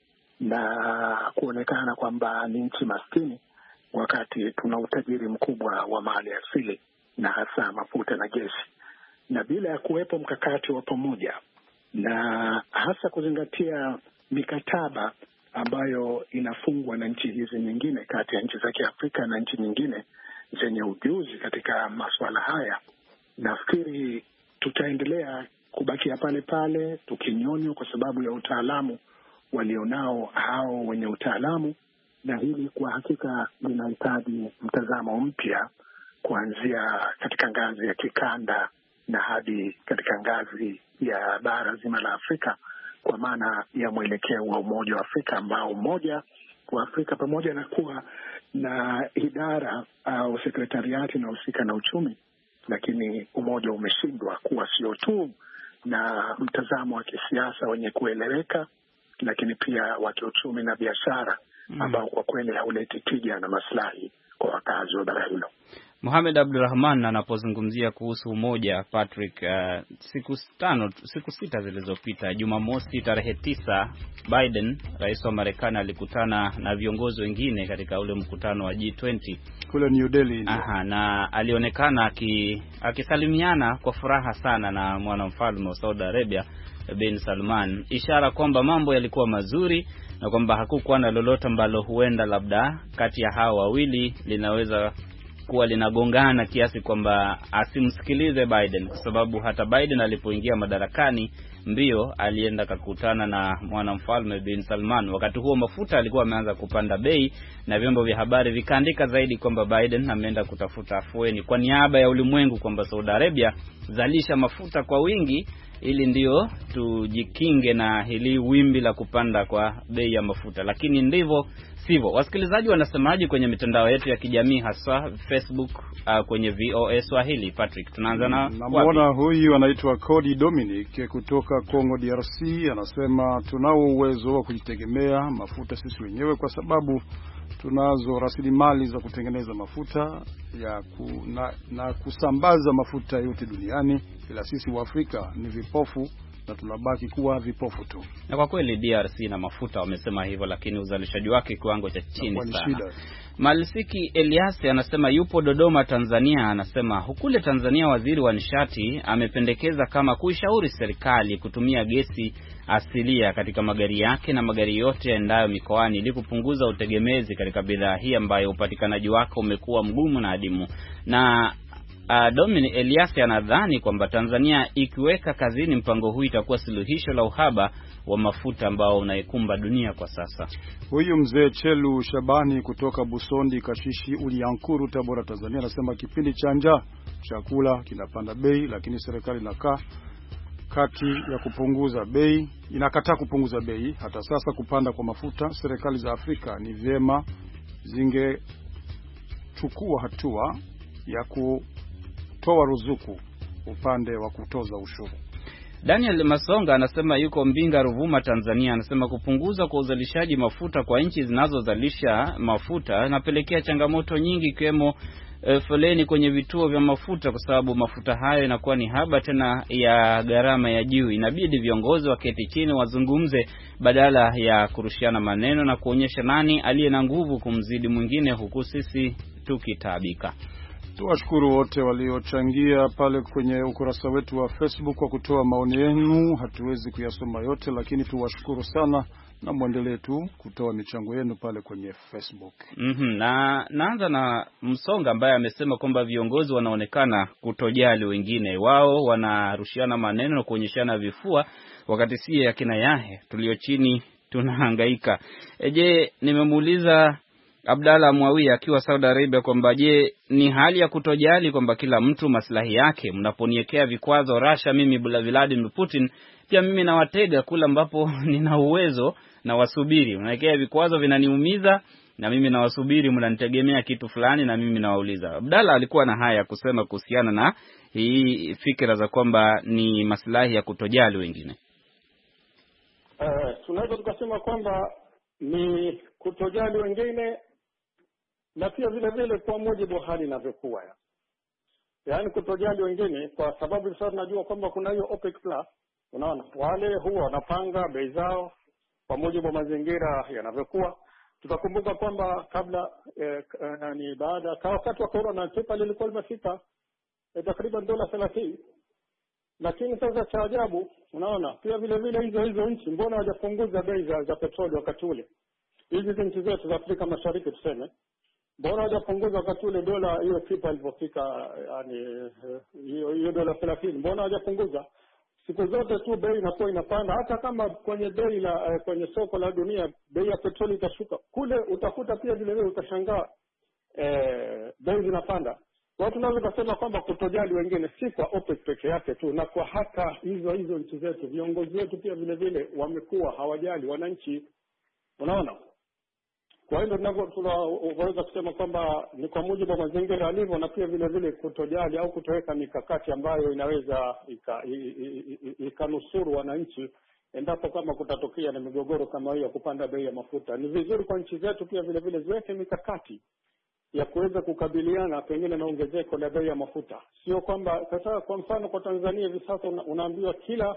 na kuonekana kwamba ni nchi maskini, wakati tuna utajiri mkubwa wa mali asili na hasa mafuta na gesi. Na bila ya kuwepo mkakati wa pamoja na hasa kuzingatia mikataba ambayo inafungwa na nchi hizi nyingine, kati ya nchi za Kiafrika na nchi nyingine zenye ujuzi katika masuala haya, nafikiri tutaendelea kubakia pale pale tukinyonywa kwa sababu ya utaalamu walionao hao wenye utaalamu. Na hili kwa hakika linahitaji mtazamo mpya kuanzia katika ngazi ya kikanda na hadi katika ngazi ya bara zima la Afrika, kwa maana ya mwelekeo wa Umoja wa Afrika, ambao Umoja wa Afrika pamoja na kuwa na idara au sekretariati inahusika na uchumi, lakini umoja umeshindwa kuwa sio tu na mtazamo wa kisiasa wenye kueleweka, lakini pia wa kiuchumi na biashara ambao kwa kweli hauleti tija na maslahi kwa wakazi wa bara hilo. Mohamed Abdulrahman anapozungumzia kuhusu umoja, Patrick, uh, siku tano siku sita zilizopita, Jumamosi tarehe tisa, Biden, rais wa Marekani, alikutana na viongozi wengine katika ule mkutano wa G ishirini kule New Delhi. Aha, na alionekana akisalimiana kwa furaha sana na mwanamfalme wa Saudi Arabia bin Salman, ishara kwamba mambo yalikuwa mazuri na kwamba hakukuwa na lolote ambalo huenda labda kati ya hao wawili linaweza kuwa linagongana kiasi kwamba asimsikilize Biden, kwa sababu hata Biden alipoingia madarakani mbio alienda kukutana na mwanamfalme bin Salman. Wakati huo mafuta alikuwa ameanza kupanda bei, na vyombo vya habari vikaandika zaidi kwamba Biden ameenda kutafuta afueni kwa niaba ya ulimwengu, kwamba Saudi Arabia zalisha mafuta kwa wingi ili ndio tujikinge na hili wimbi la kupanda kwa bei ya mafuta. Lakini ndivyo sivyo. Wasikilizaji wanasemaje kwenye mitandao yetu ya kijamii, hasa Facebook, uh, kwenye V O A Swahili? Patrick, tunaanza na namuona huyu anaitwa Cody Dominic kutoka Congo D R C, anasema tunao uwezo wa kujitegemea mafuta sisi wenyewe kwa sababu tunazo rasilimali za kutengeneza mafuta ya ku, na, na kusambaza mafuta yote duniani, ila sisi wa Afrika ni vipofu na tunabaki kuwa vipofu tu. Na kwa kweli D R C na mafuta wamesema hivyo, lakini uzalishaji wake kiwango cha chini sana. Malisiki Eliasi anasema yupo Dodoma, Tanzania, anasema hukule Tanzania waziri wa nishati amependekeza kama kuishauri serikali kutumia gesi asilia katika magari yake na magari yote yaendayo mikoani ili kupunguza utegemezi katika bidhaa hii ambayo upatikanaji wake umekuwa mgumu na adimu. Na Uh, Dominic Elias anadhani kwamba Tanzania ikiweka kazini mpango huu itakuwa suluhisho la uhaba wa mafuta ambao unaikumba dunia kwa sasa. Huyu mzee Chelu Shabani kutoka Busondi Kashishi Uliankuru, Tabora, Tanzania, anasema kipindi cha njaa chakula kinapanda bei, lakini serikali inakaa kati ya kupunguza bei, inakataa kupunguza bei. Hata sasa kupanda kwa mafuta, serikali za Afrika ni vyema zingechukua hatua ya ku toa ruzuku upande wa kutoza ushuru. Daniel Masonga anasema yuko Mbinga, Ruvuma, Tanzania, anasema kupunguza kwa uzalishaji mafuta kwa nchi zinazozalisha mafuta inapelekea changamoto nyingi, ikiwemo e, foleni kwenye vituo vya mafuta, kwa sababu mafuta hayo inakuwa ni haba tena ya gharama ya juu. Inabidi viongozi waketi chini wazungumze badala ya kurushiana maneno na kuonyesha nani aliye na nguvu kumzidi mwingine, huku sisi tukitaabika. Tuwashukuru wote waliochangia pale kwenye ukurasa wetu wa Facebook kwa kutoa maoni yenu. Hatuwezi kuyasoma yote, lakini tuwashukuru sana na muendelee tu kutoa michango yenu pale kwenye Facebook. Mhm. Na naanza na Msonga ambaye amesema kwamba viongozi wanaonekana kutojali wengine. Wao wanarushiana maneno na kuonyeshana vifua, wakati si akina Yahe tulio chini tunahangaika. Je, nimemuuliza Abdalla Muawiya akiwa Saudi Arabia kwamba je, ni hali ya kutojali kwamba kila mtu maslahi yake? Mnaponiekea vikwazo Russia, mimi Vladimir Putin, pia mimi nawatega kula ambapo nina uwezo na wasubiri. Mnaekea vikwazo vinaniumiza na mimi nawasubiri, mnanitegemea kitu fulani na mimi nawauliza. Abdalla alikuwa na haya kusema kuhusiana na hii fikra za kwamba ni maslahi ya kutojali wengine. Uh, tunaweza tukasema kwamba ni kutojali wengine, na pia vile vile kwa mujibu wa hali inavyokuwa. Yaani kutojali wengine kwa sababu sasa tunajua kwamba kuna hiyo OPEC Plus, unaona wale huwa wanapanga bei zao kwa mujibu wa mazingira yanavyokuwa. Tutakumbuka kwamba kabla eh, eh, ni baada kwa wakati wa corona tupa lilikuwa limefika eh, takriban dola thelathini. Lakini sasa cha ajabu, unaona pia vile vile hizo hizo nchi mbona hawajapunguza bei za, za petroli wakati ule? Hizi nchi zetu za Afrika Mashariki tuseme, mbona hawajapunguza wakati ule dola hiyo kipa ilipofika, yani hiyo hiyo dola thelathini, mbona hawajapunguza? Siku zote tu bei inakuwa inapanda, hata kama kwenye bei la kwenye soko la dunia bei ya petroli itashuka, kule utakuta pia vile vile utashangaa eh, bei zinapanda. Kwa tunaweza kusema kwamba kutojali wengine si kwa OPEC peke yake tu, na kwa hata hizo hizo nchi zetu, viongozi wetu pia vile vile wamekuwa hawajali wananchi, unaona. Kwa hiyo ndio tunaweza kusema kwamba ni kwa mujibu wa mazingira yalivyo, na pia vile vile kutojali au kutoweka mikakati ambayo inaweza ikanusuru wananchi endapo kama kutatokea na migogoro kama hiyo ya kupanda bei ya mafuta. Ni vizuri kwa nchi zetu pia vile vile ziweke mikakati ya kuweza kukabiliana pengine na ongezeko la bei ya mafuta. Sio kwamba sasa kwa mfano kwa Tanzania hivi sasa una, unaambiwa kila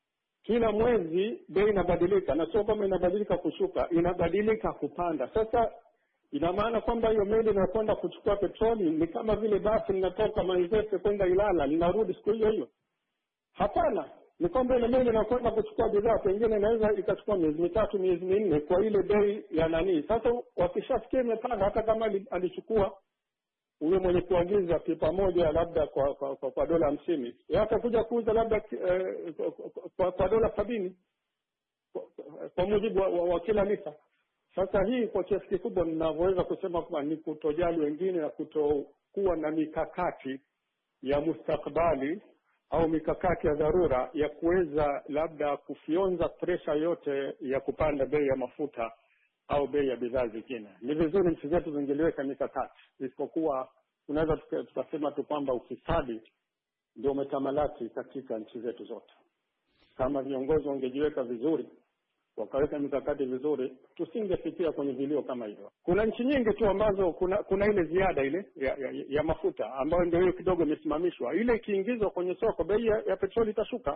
kila mwezi bei inabadilika, na sio kama inabadilika kushuka, inabadilika kupanda. Sasa ina maana kwamba hiyo meli inakwenda kuchukua petroli ni kama vile basi linatoka Manzese kwenda Ilala linarudi siku hiyo hiyo? Hapana, ni kwamba ile meli inakwenda kuchukua bidhaa pengine inaweza ikachukua miezi mitatu miezi minne kwa ile bei ya nani. Sasa wakishafikia imepanda, hata kama alichukua huyo mwenye kuagiza pipa moja labda kwa kwa, kwa, kwa dola hamsini, yeye atakuja kuuza labda eh, kwa, kwa, kwa dola sabini kwa, kwa mujibu wa, wa, wa kila lita. Sasa hii kwa kiasi kikubwa ninavyoweza kusema kwamba ni kutojali wengine na kutokuwa na mikakati ya mustakabali au mikakati ya dharura ya kuweza labda kufionza presha yote ya kupanda bei ya mafuta au bei ya bidhaa zingine. Ni vizuri nchi zetu zingeliweka mikakati, isipokuwa tunaweza tukasema tu kwamba ufisadi ndio umetamalaki katika nchi zetu zote. Kama viongozi wangejiweka vizuri, wakaweka mikakati vizuri, tusingefikia kwenye vilio kama hivyo. Kuna nchi nyingi tu ambazo kuna kuna ile ziada ile ya, ya, ya mafuta ambayo ndio hiyo kidogo imesimamishwa. Ile ikiingizwa kwenye soko bei ya, ya petroli itashuka,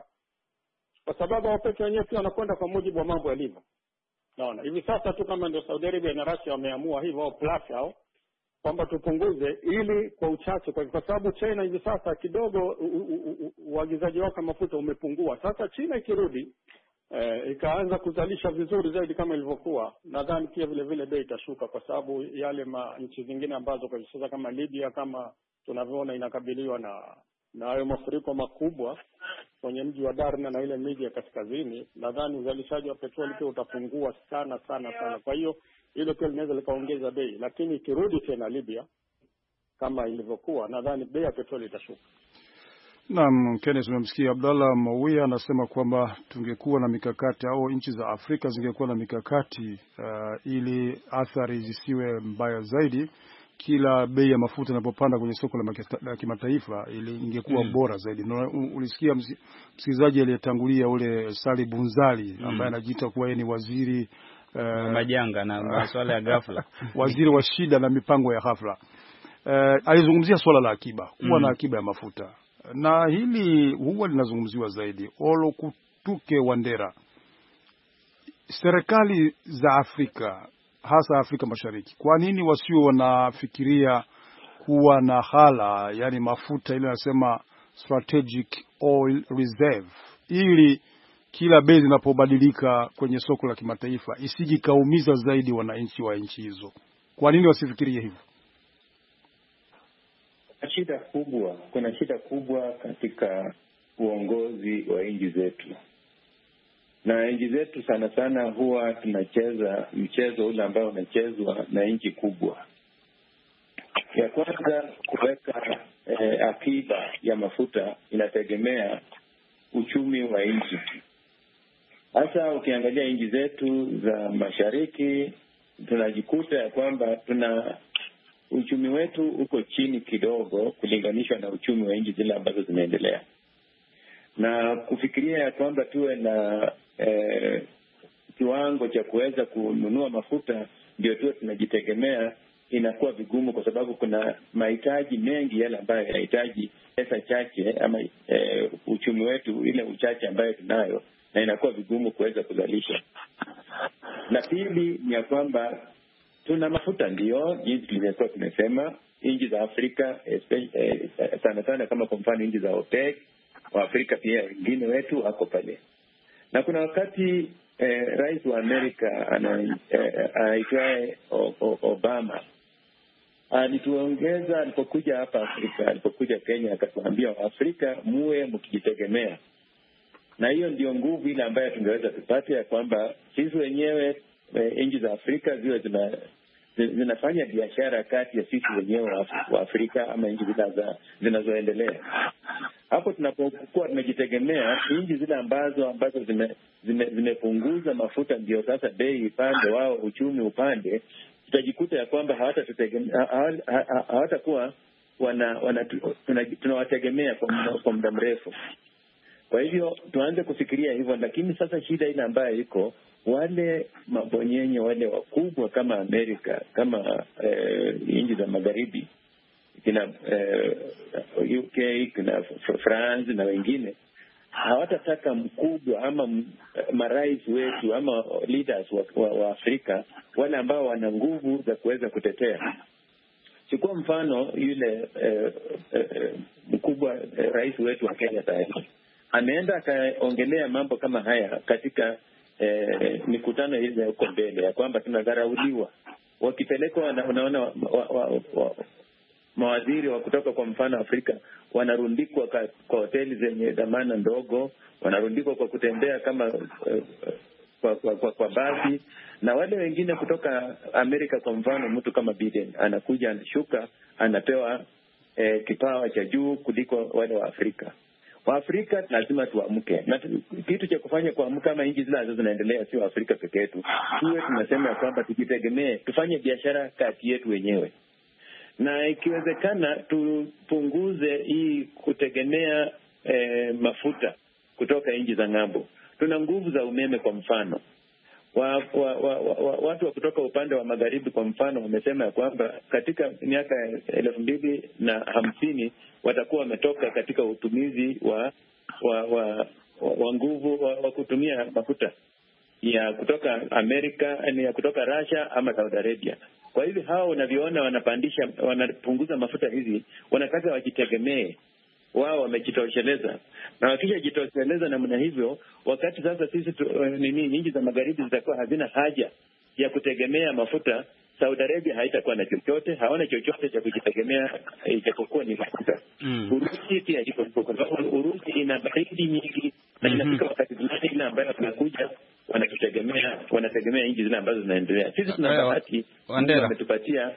kwa sababu OPEC wenyewe pia wanakwenda kwa mujibu wa mambo yalivyo. Naona hivi sasa tu kama ndio Saudi Arabia na Russia wameamua hivyo au plus au kwamba tupunguze ili kwa uchache, kwa, kwa sababu China hivi sasa kidogo uagizaji wake mafuta umepungua. Sasa China ikirudi eh, ikaanza kuzalisha vizuri zaidi kama ilivyokuwa, nadhani pia vile vile bei itashuka, kwa sababu yale ma nchi zingine ambazo kwa sasa kama Libya kama tunavyoona inakabiliwa na na hayo mafuriko makubwa kwenye mji wa Darna na ile miji ya kaskazini, nadhani uzalishaji wa petroli pia utapungua sana sana sana. Kwa hiyo hilo pia linaweza likaongeza bei, lakini ikirudi tena Libya kama ilivyokuwa, nadhani bei ya petroli itashuka. Naam, Kenneth, umemsikia Abdalla Muawiya anasema kwamba tungekuwa na mikakati au nchi za Afrika zingekuwa na mikakati uh, ili athari zisiwe mbaya zaidi. Kila bei ya mafuta inapopanda kwenye soko la kimataifa ili ingekuwa mm. bora zaidi. Na ulisikia msikilizaji aliyetangulia ule Sali Bunzali ambaye mm. anajiita kuwa yeye ni waziri uh, majanga na masuala ya ghafla. Waziri wa shida na mipango ya ghafla. eh, alizungumzia swala la akiba, kuwa mm. na akiba ya mafuta, na hili huwa linazungumziwa zaidi. Olokutuke Wandera, serikali za Afrika hasa Afrika Mashariki, kwa nini wasio wanafikiria kuwa na hala, yani mafuta ile nasema strategic oil reserve, ili kila bei zinapobadilika kwenye soko la kimataifa isiji kaumiza zaidi wananchi wa nchi hizo? Kwa nini wasifikirie hivyo? Shida kubwa, kuna shida kubwa katika uongozi wa nchi zetu, na nchi zetu sana sana huwa tunacheza mchezo ule ambao unachezwa na nchi kubwa. Ya kwanza, kuweka eh, akiba ya mafuta inategemea uchumi wa nchi. Hasa ukiangalia nchi zetu za mashariki, tunajikuta ya kwamba tuna uchumi wetu uko chini kidogo kulinganishwa na uchumi wa nchi zile ambazo zimeendelea, na kufikiria ya kwamba tuwe na eh, kiwango cha kuweza kununua mafuta ndio tuwe tunajitegemea inakuwa vigumu, kwa sababu kuna mahitaji mengi yale ambayo yanahitaji pesa chache, ama eh, uchumi wetu ile uchache ambayo tunayo, na inakuwa vigumu kuweza kuzalisha. La pili ni ya kwamba tuna mafuta ndio, jinsi tulivyokuwa tumesema, nchi za Afrika eh, sana sana kama kwa mfano nchi za OPEC, wa Afrika pia wengine wetu wako pale. Na kuna wakati eh, rais wa Amerika anaitwaye eh, Obama alituongeza alipokuja hapa Afrika, alipokuja Kenya, akatuambia Waafrika muwe mkijitegemea. Na hiyo ndio nguvu ile ambayo tungeweza tupate, ya kwamba sisi wenyewe e, nchi za Afrika ziwe zina, zinafanya biashara kati ya sisi wenyewe wa Afrika ama nchi zinazoendelea. Hapo tunapokuwa tumejitegemea, nchi zile ambazo ambazo zimepunguza zime mafuta ndio sasa bei ipande, wao uchumi upande, tutajikuta ya kwamba hawatatutegemea, hawatakuwa wana, wana tunawategemea kwa, kwa muda mrefu. Kwa hivyo tuanze kufikiria hivyo. Lakini sasa shida ile ambayo iko, wale mabonyenye wale wakubwa kama Amerika, kama eh, nchi za magharibi, kina eh, U K, kina France na wengine, hawatataka mkubwa ama marais wetu ama leaders wa, wa, wa Afrika wale ambao wana nguvu za kuweza kutetea. Chukua mfano yule eh, eh, mkubwa eh, rais wetu wa Kenya sasa, ameenda akaongelea mambo kama haya katika eh, mikutano hizi ya huko mbele, ya kwamba tunadharauliwa. Wakipelekwa unaona wa, wa, wa, wa, mawaziri wa kutoka kwa mfano Afrika wanarundikwa kwa, kwa hoteli zenye dhamana ndogo, wanarundikwa kwa kutembea kama uh, kwa, kwa, kwa, kwa basi. Na wale wengine kutoka Amerika, kwa mfano mtu kama Biden anakuja anashuka, anapewa eh, kipawa cha juu kuliko wale wa Afrika. Wa Afrika lazima tuamke, na kitu cha kufanya kuamka kama nchi zile zinaendelea, sio Afrika peke yetu. Tuwe tunasema kwamba tujitegemee, tufanye biashara kati yetu wenyewe, na ikiwezekana tupunguze hii kutegemea eh, mafuta kutoka nchi za ng'ambo. Tuna nguvu za umeme kwa mfano. Wa, wa, wa, wa, watu wa kutoka upande wa magharibi kwa mfano wamesema ya kwamba katika miaka elfu mbili na hamsini watakuwa wametoka katika utumizi wa wa, wa, wa, wa nguvu wa, wa kutumia mafuta ya kutoka Amerika, ni ya kutoka Russia ama Saudi Arabia. Kwa hivyo hao unavyoona wanapandisha, wanapunguza mafuta hizi, wanataka wajitegemee, wao wamejitosheleza. Na wakija jitosheleza namna hivyo, wakati sasa sisi tu, nini nchi za magharibi zitakuwa hazina haja ya kutegemea mafuta, Saudi Arabia haitakuwa na chochote, hawana chochote cha kujitegemea ijapokuwa ni mafuta. Mm. Urusi pia iko kwa sababu Urusi ina baridi nyingi, na inafika mm-hmm. wakati fulani ile ambayo tunakuja wanategemea wanategemea nchi zile ambazo zinaendelea. Sisi tuna bahati wametupatia.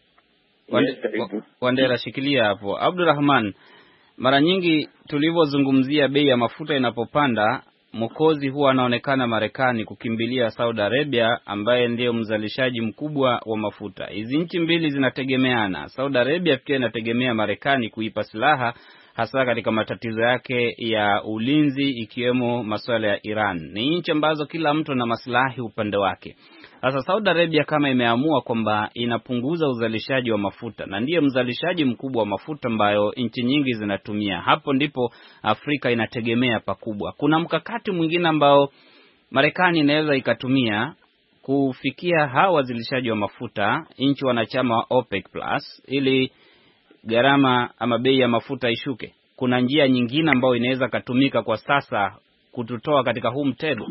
Wandera, shikilia hapo. Abdulrahman, mara nyingi tulivyozungumzia bei ya mafuta inapopanda, mkozi huwa anaonekana Marekani kukimbilia Saudi Arabia ambaye ndiyo mzalishaji mkubwa wa mafuta. Hizi nchi mbili zinategemeana. Saudi Arabia pia inategemea Marekani kuipa silaha, hasa katika matatizo yake ya ulinzi, ikiwemo masuala ya Iran. Ni nchi ambazo kila mtu ana maslahi upande wake. Sasa Saudi Arabia kama imeamua kwamba inapunguza uzalishaji wa mafuta, na ndiye mzalishaji mkubwa wa mafuta ambayo nchi nyingi zinatumia, hapo ndipo Afrika inategemea pakubwa. Kuna mkakati mwingine ambao Marekani inaweza ikatumia kufikia hawa wazalishaji wa mafuta, nchi wanachama wa OPEC Plus, ili gharama ama bei ya mafuta ishuke? Kuna njia nyingine ambayo inaweza katumika kwa sasa kututoa katika huu mtego?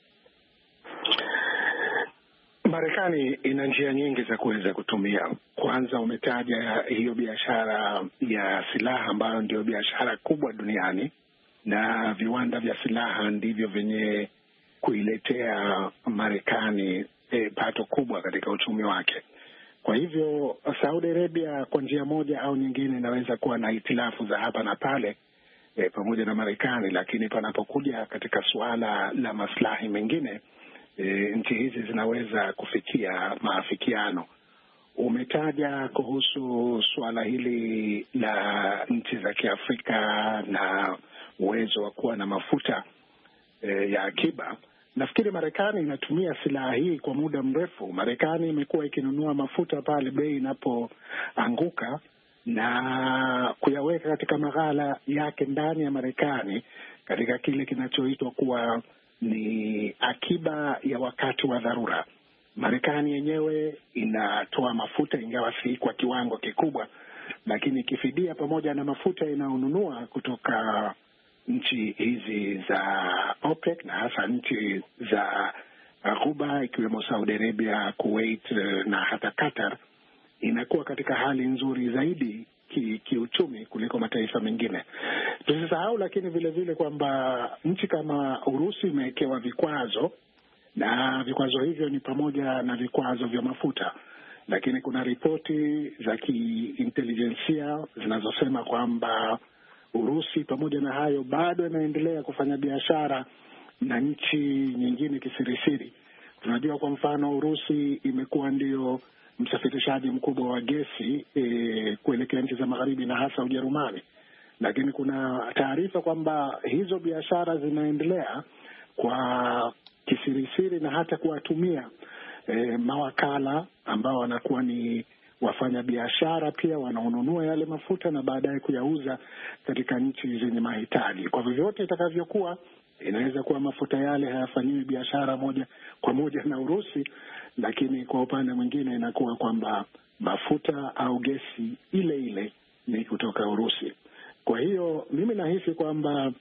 Marekani ina njia nyingi za kuweza kutumia. Kwanza umetaja hiyo biashara ya silaha ambayo ndio biashara kubwa duniani, na viwanda vya silaha ndivyo vyenye kuiletea Marekani e, pato kubwa katika uchumi wake. Kwa hivyo Saudi Arabia kwa njia moja au nyingine inaweza kuwa na hitilafu za hapa na pale e, pamoja na Marekani, lakini panapokuja katika suala la maslahi mengine, E, nchi hizi zinaweza kufikia maafikiano. Umetaja kuhusu suala hili la nchi za Kiafrika na uwezo wa kuwa na mafuta e, ya akiba. Nafikiri Marekani inatumia silaha hii kwa muda mrefu. Marekani imekuwa ikinunua mafuta pale bei inapoanguka na kuyaweka katika maghala yake ndani ya Marekani katika kile kinachoitwa kuwa ni akiba ya wakati wa dharura. Marekani yenyewe inatoa mafuta, ingawa si kwa kiwango kikubwa, lakini ikifidia pamoja na mafuta inayonunua kutoka nchi hizi za OPEC na hasa nchi za Ghuba ikiwemo Saudi Arabia, Kuwait na hata Qatar, inakuwa katika hali nzuri zaidi ki, kiuchumi kuliko mataifa mengine. Tusisahau lakini vile vile kwamba nchi kama Urusi imewekewa vikwazo, na vikwazo hivyo ni pamoja na vikwazo vya mafuta, lakini kuna ripoti za kiintelijensia zinazosema kwamba Urusi pamoja na hayo bado inaendelea kufanya biashara na nchi nyingine kisirisiri. Tunajua kwa mfano Urusi imekuwa ndio msafirishaji mkubwa wa gesi e, kuelekea nchi za magharibi na hasa Ujerumani. Lakini kuna taarifa kwamba hizo biashara zinaendelea kwa kisirisiri na hata kuwatumia e, mawakala ambao wanakuwa ni wafanya biashara pia wanaonunua yale mafuta na baadaye kuyauza katika nchi zenye mahitaji. Kwa vyovyote itakavyokuwa, inaweza kuwa mafuta yale hayafanyiwi biashara moja kwa moja na Urusi, lakini kwa upande mwingine inakuwa kwamba mafuta au gesi ile ile ni kutoka Urusi. Kwa hiyo mimi nahisi kwamba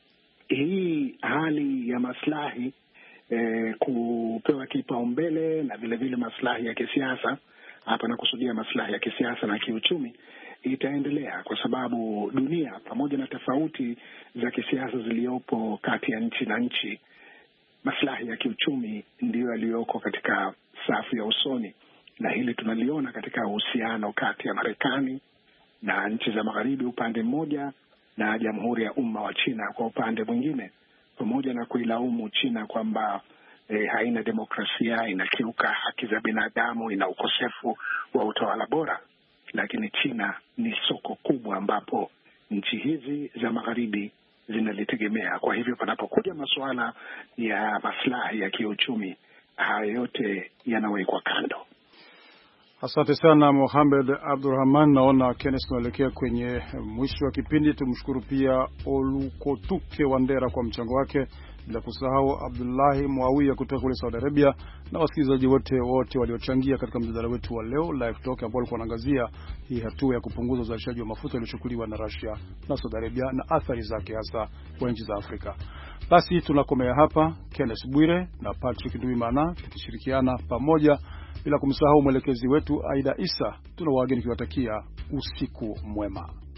hii hali ya maslahi eh, kupewa kipaumbele na vile vile maslahi ya kisiasa, hapa nakusudia maslahi ya kisiasa na kiuchumi, itaendelea kwa sababu dunia pamoja na tofauti za kisiasa ziliopo kati ya nchi na nchi, maslahi ya kiuchumi ndiyo yaliyoko katika safu ya usoni, na hili tunaliona katika uhusiano kati ya Marekani na nchi za magharibi upande mmoja na Jamhuri ya Umma wa China kwa upande mwingine, pamoja na kuilaumu China kwamba eh, haina demokrasia, inakiuka haki za binadamu, ina ukosefu wa utawala bora. Lakini China ni soko kubwa ambapo nchi hizi za magharibi zinalitegemea. Kwa hivyo panapokuja masuala ya maslahi ya kiuchumi, haya yote yanawekwa kando. Asante sana Mohamed Abdurrahman. Naona Kenneth tunaelekea kwenye mwisho wa kipindi. Tumshukuru pia Olukotuke Wandera kwa mchango wake, bila kusahau Abdullahi Muawiya kutoka kule Saudi Arabia, na wasikilizaji wote wote waliochangia katika mjadala wetu wa leo Live Talk, ambao walikuwa wanaangazia hii hatua ya kupunguza uzalishaji wa mafuta iliyochukuliwa na Russia na Saudi Arabia na athari zake hasa kwa nchi za Afrika. Basi tunakomea hapa. Kenneth Bwire na Patrick Nduwimana tukishirikiana pamoja, bila kumsahau mwelekezi wetu Aida Isa, tunawageni kiwatakia usiku mwema.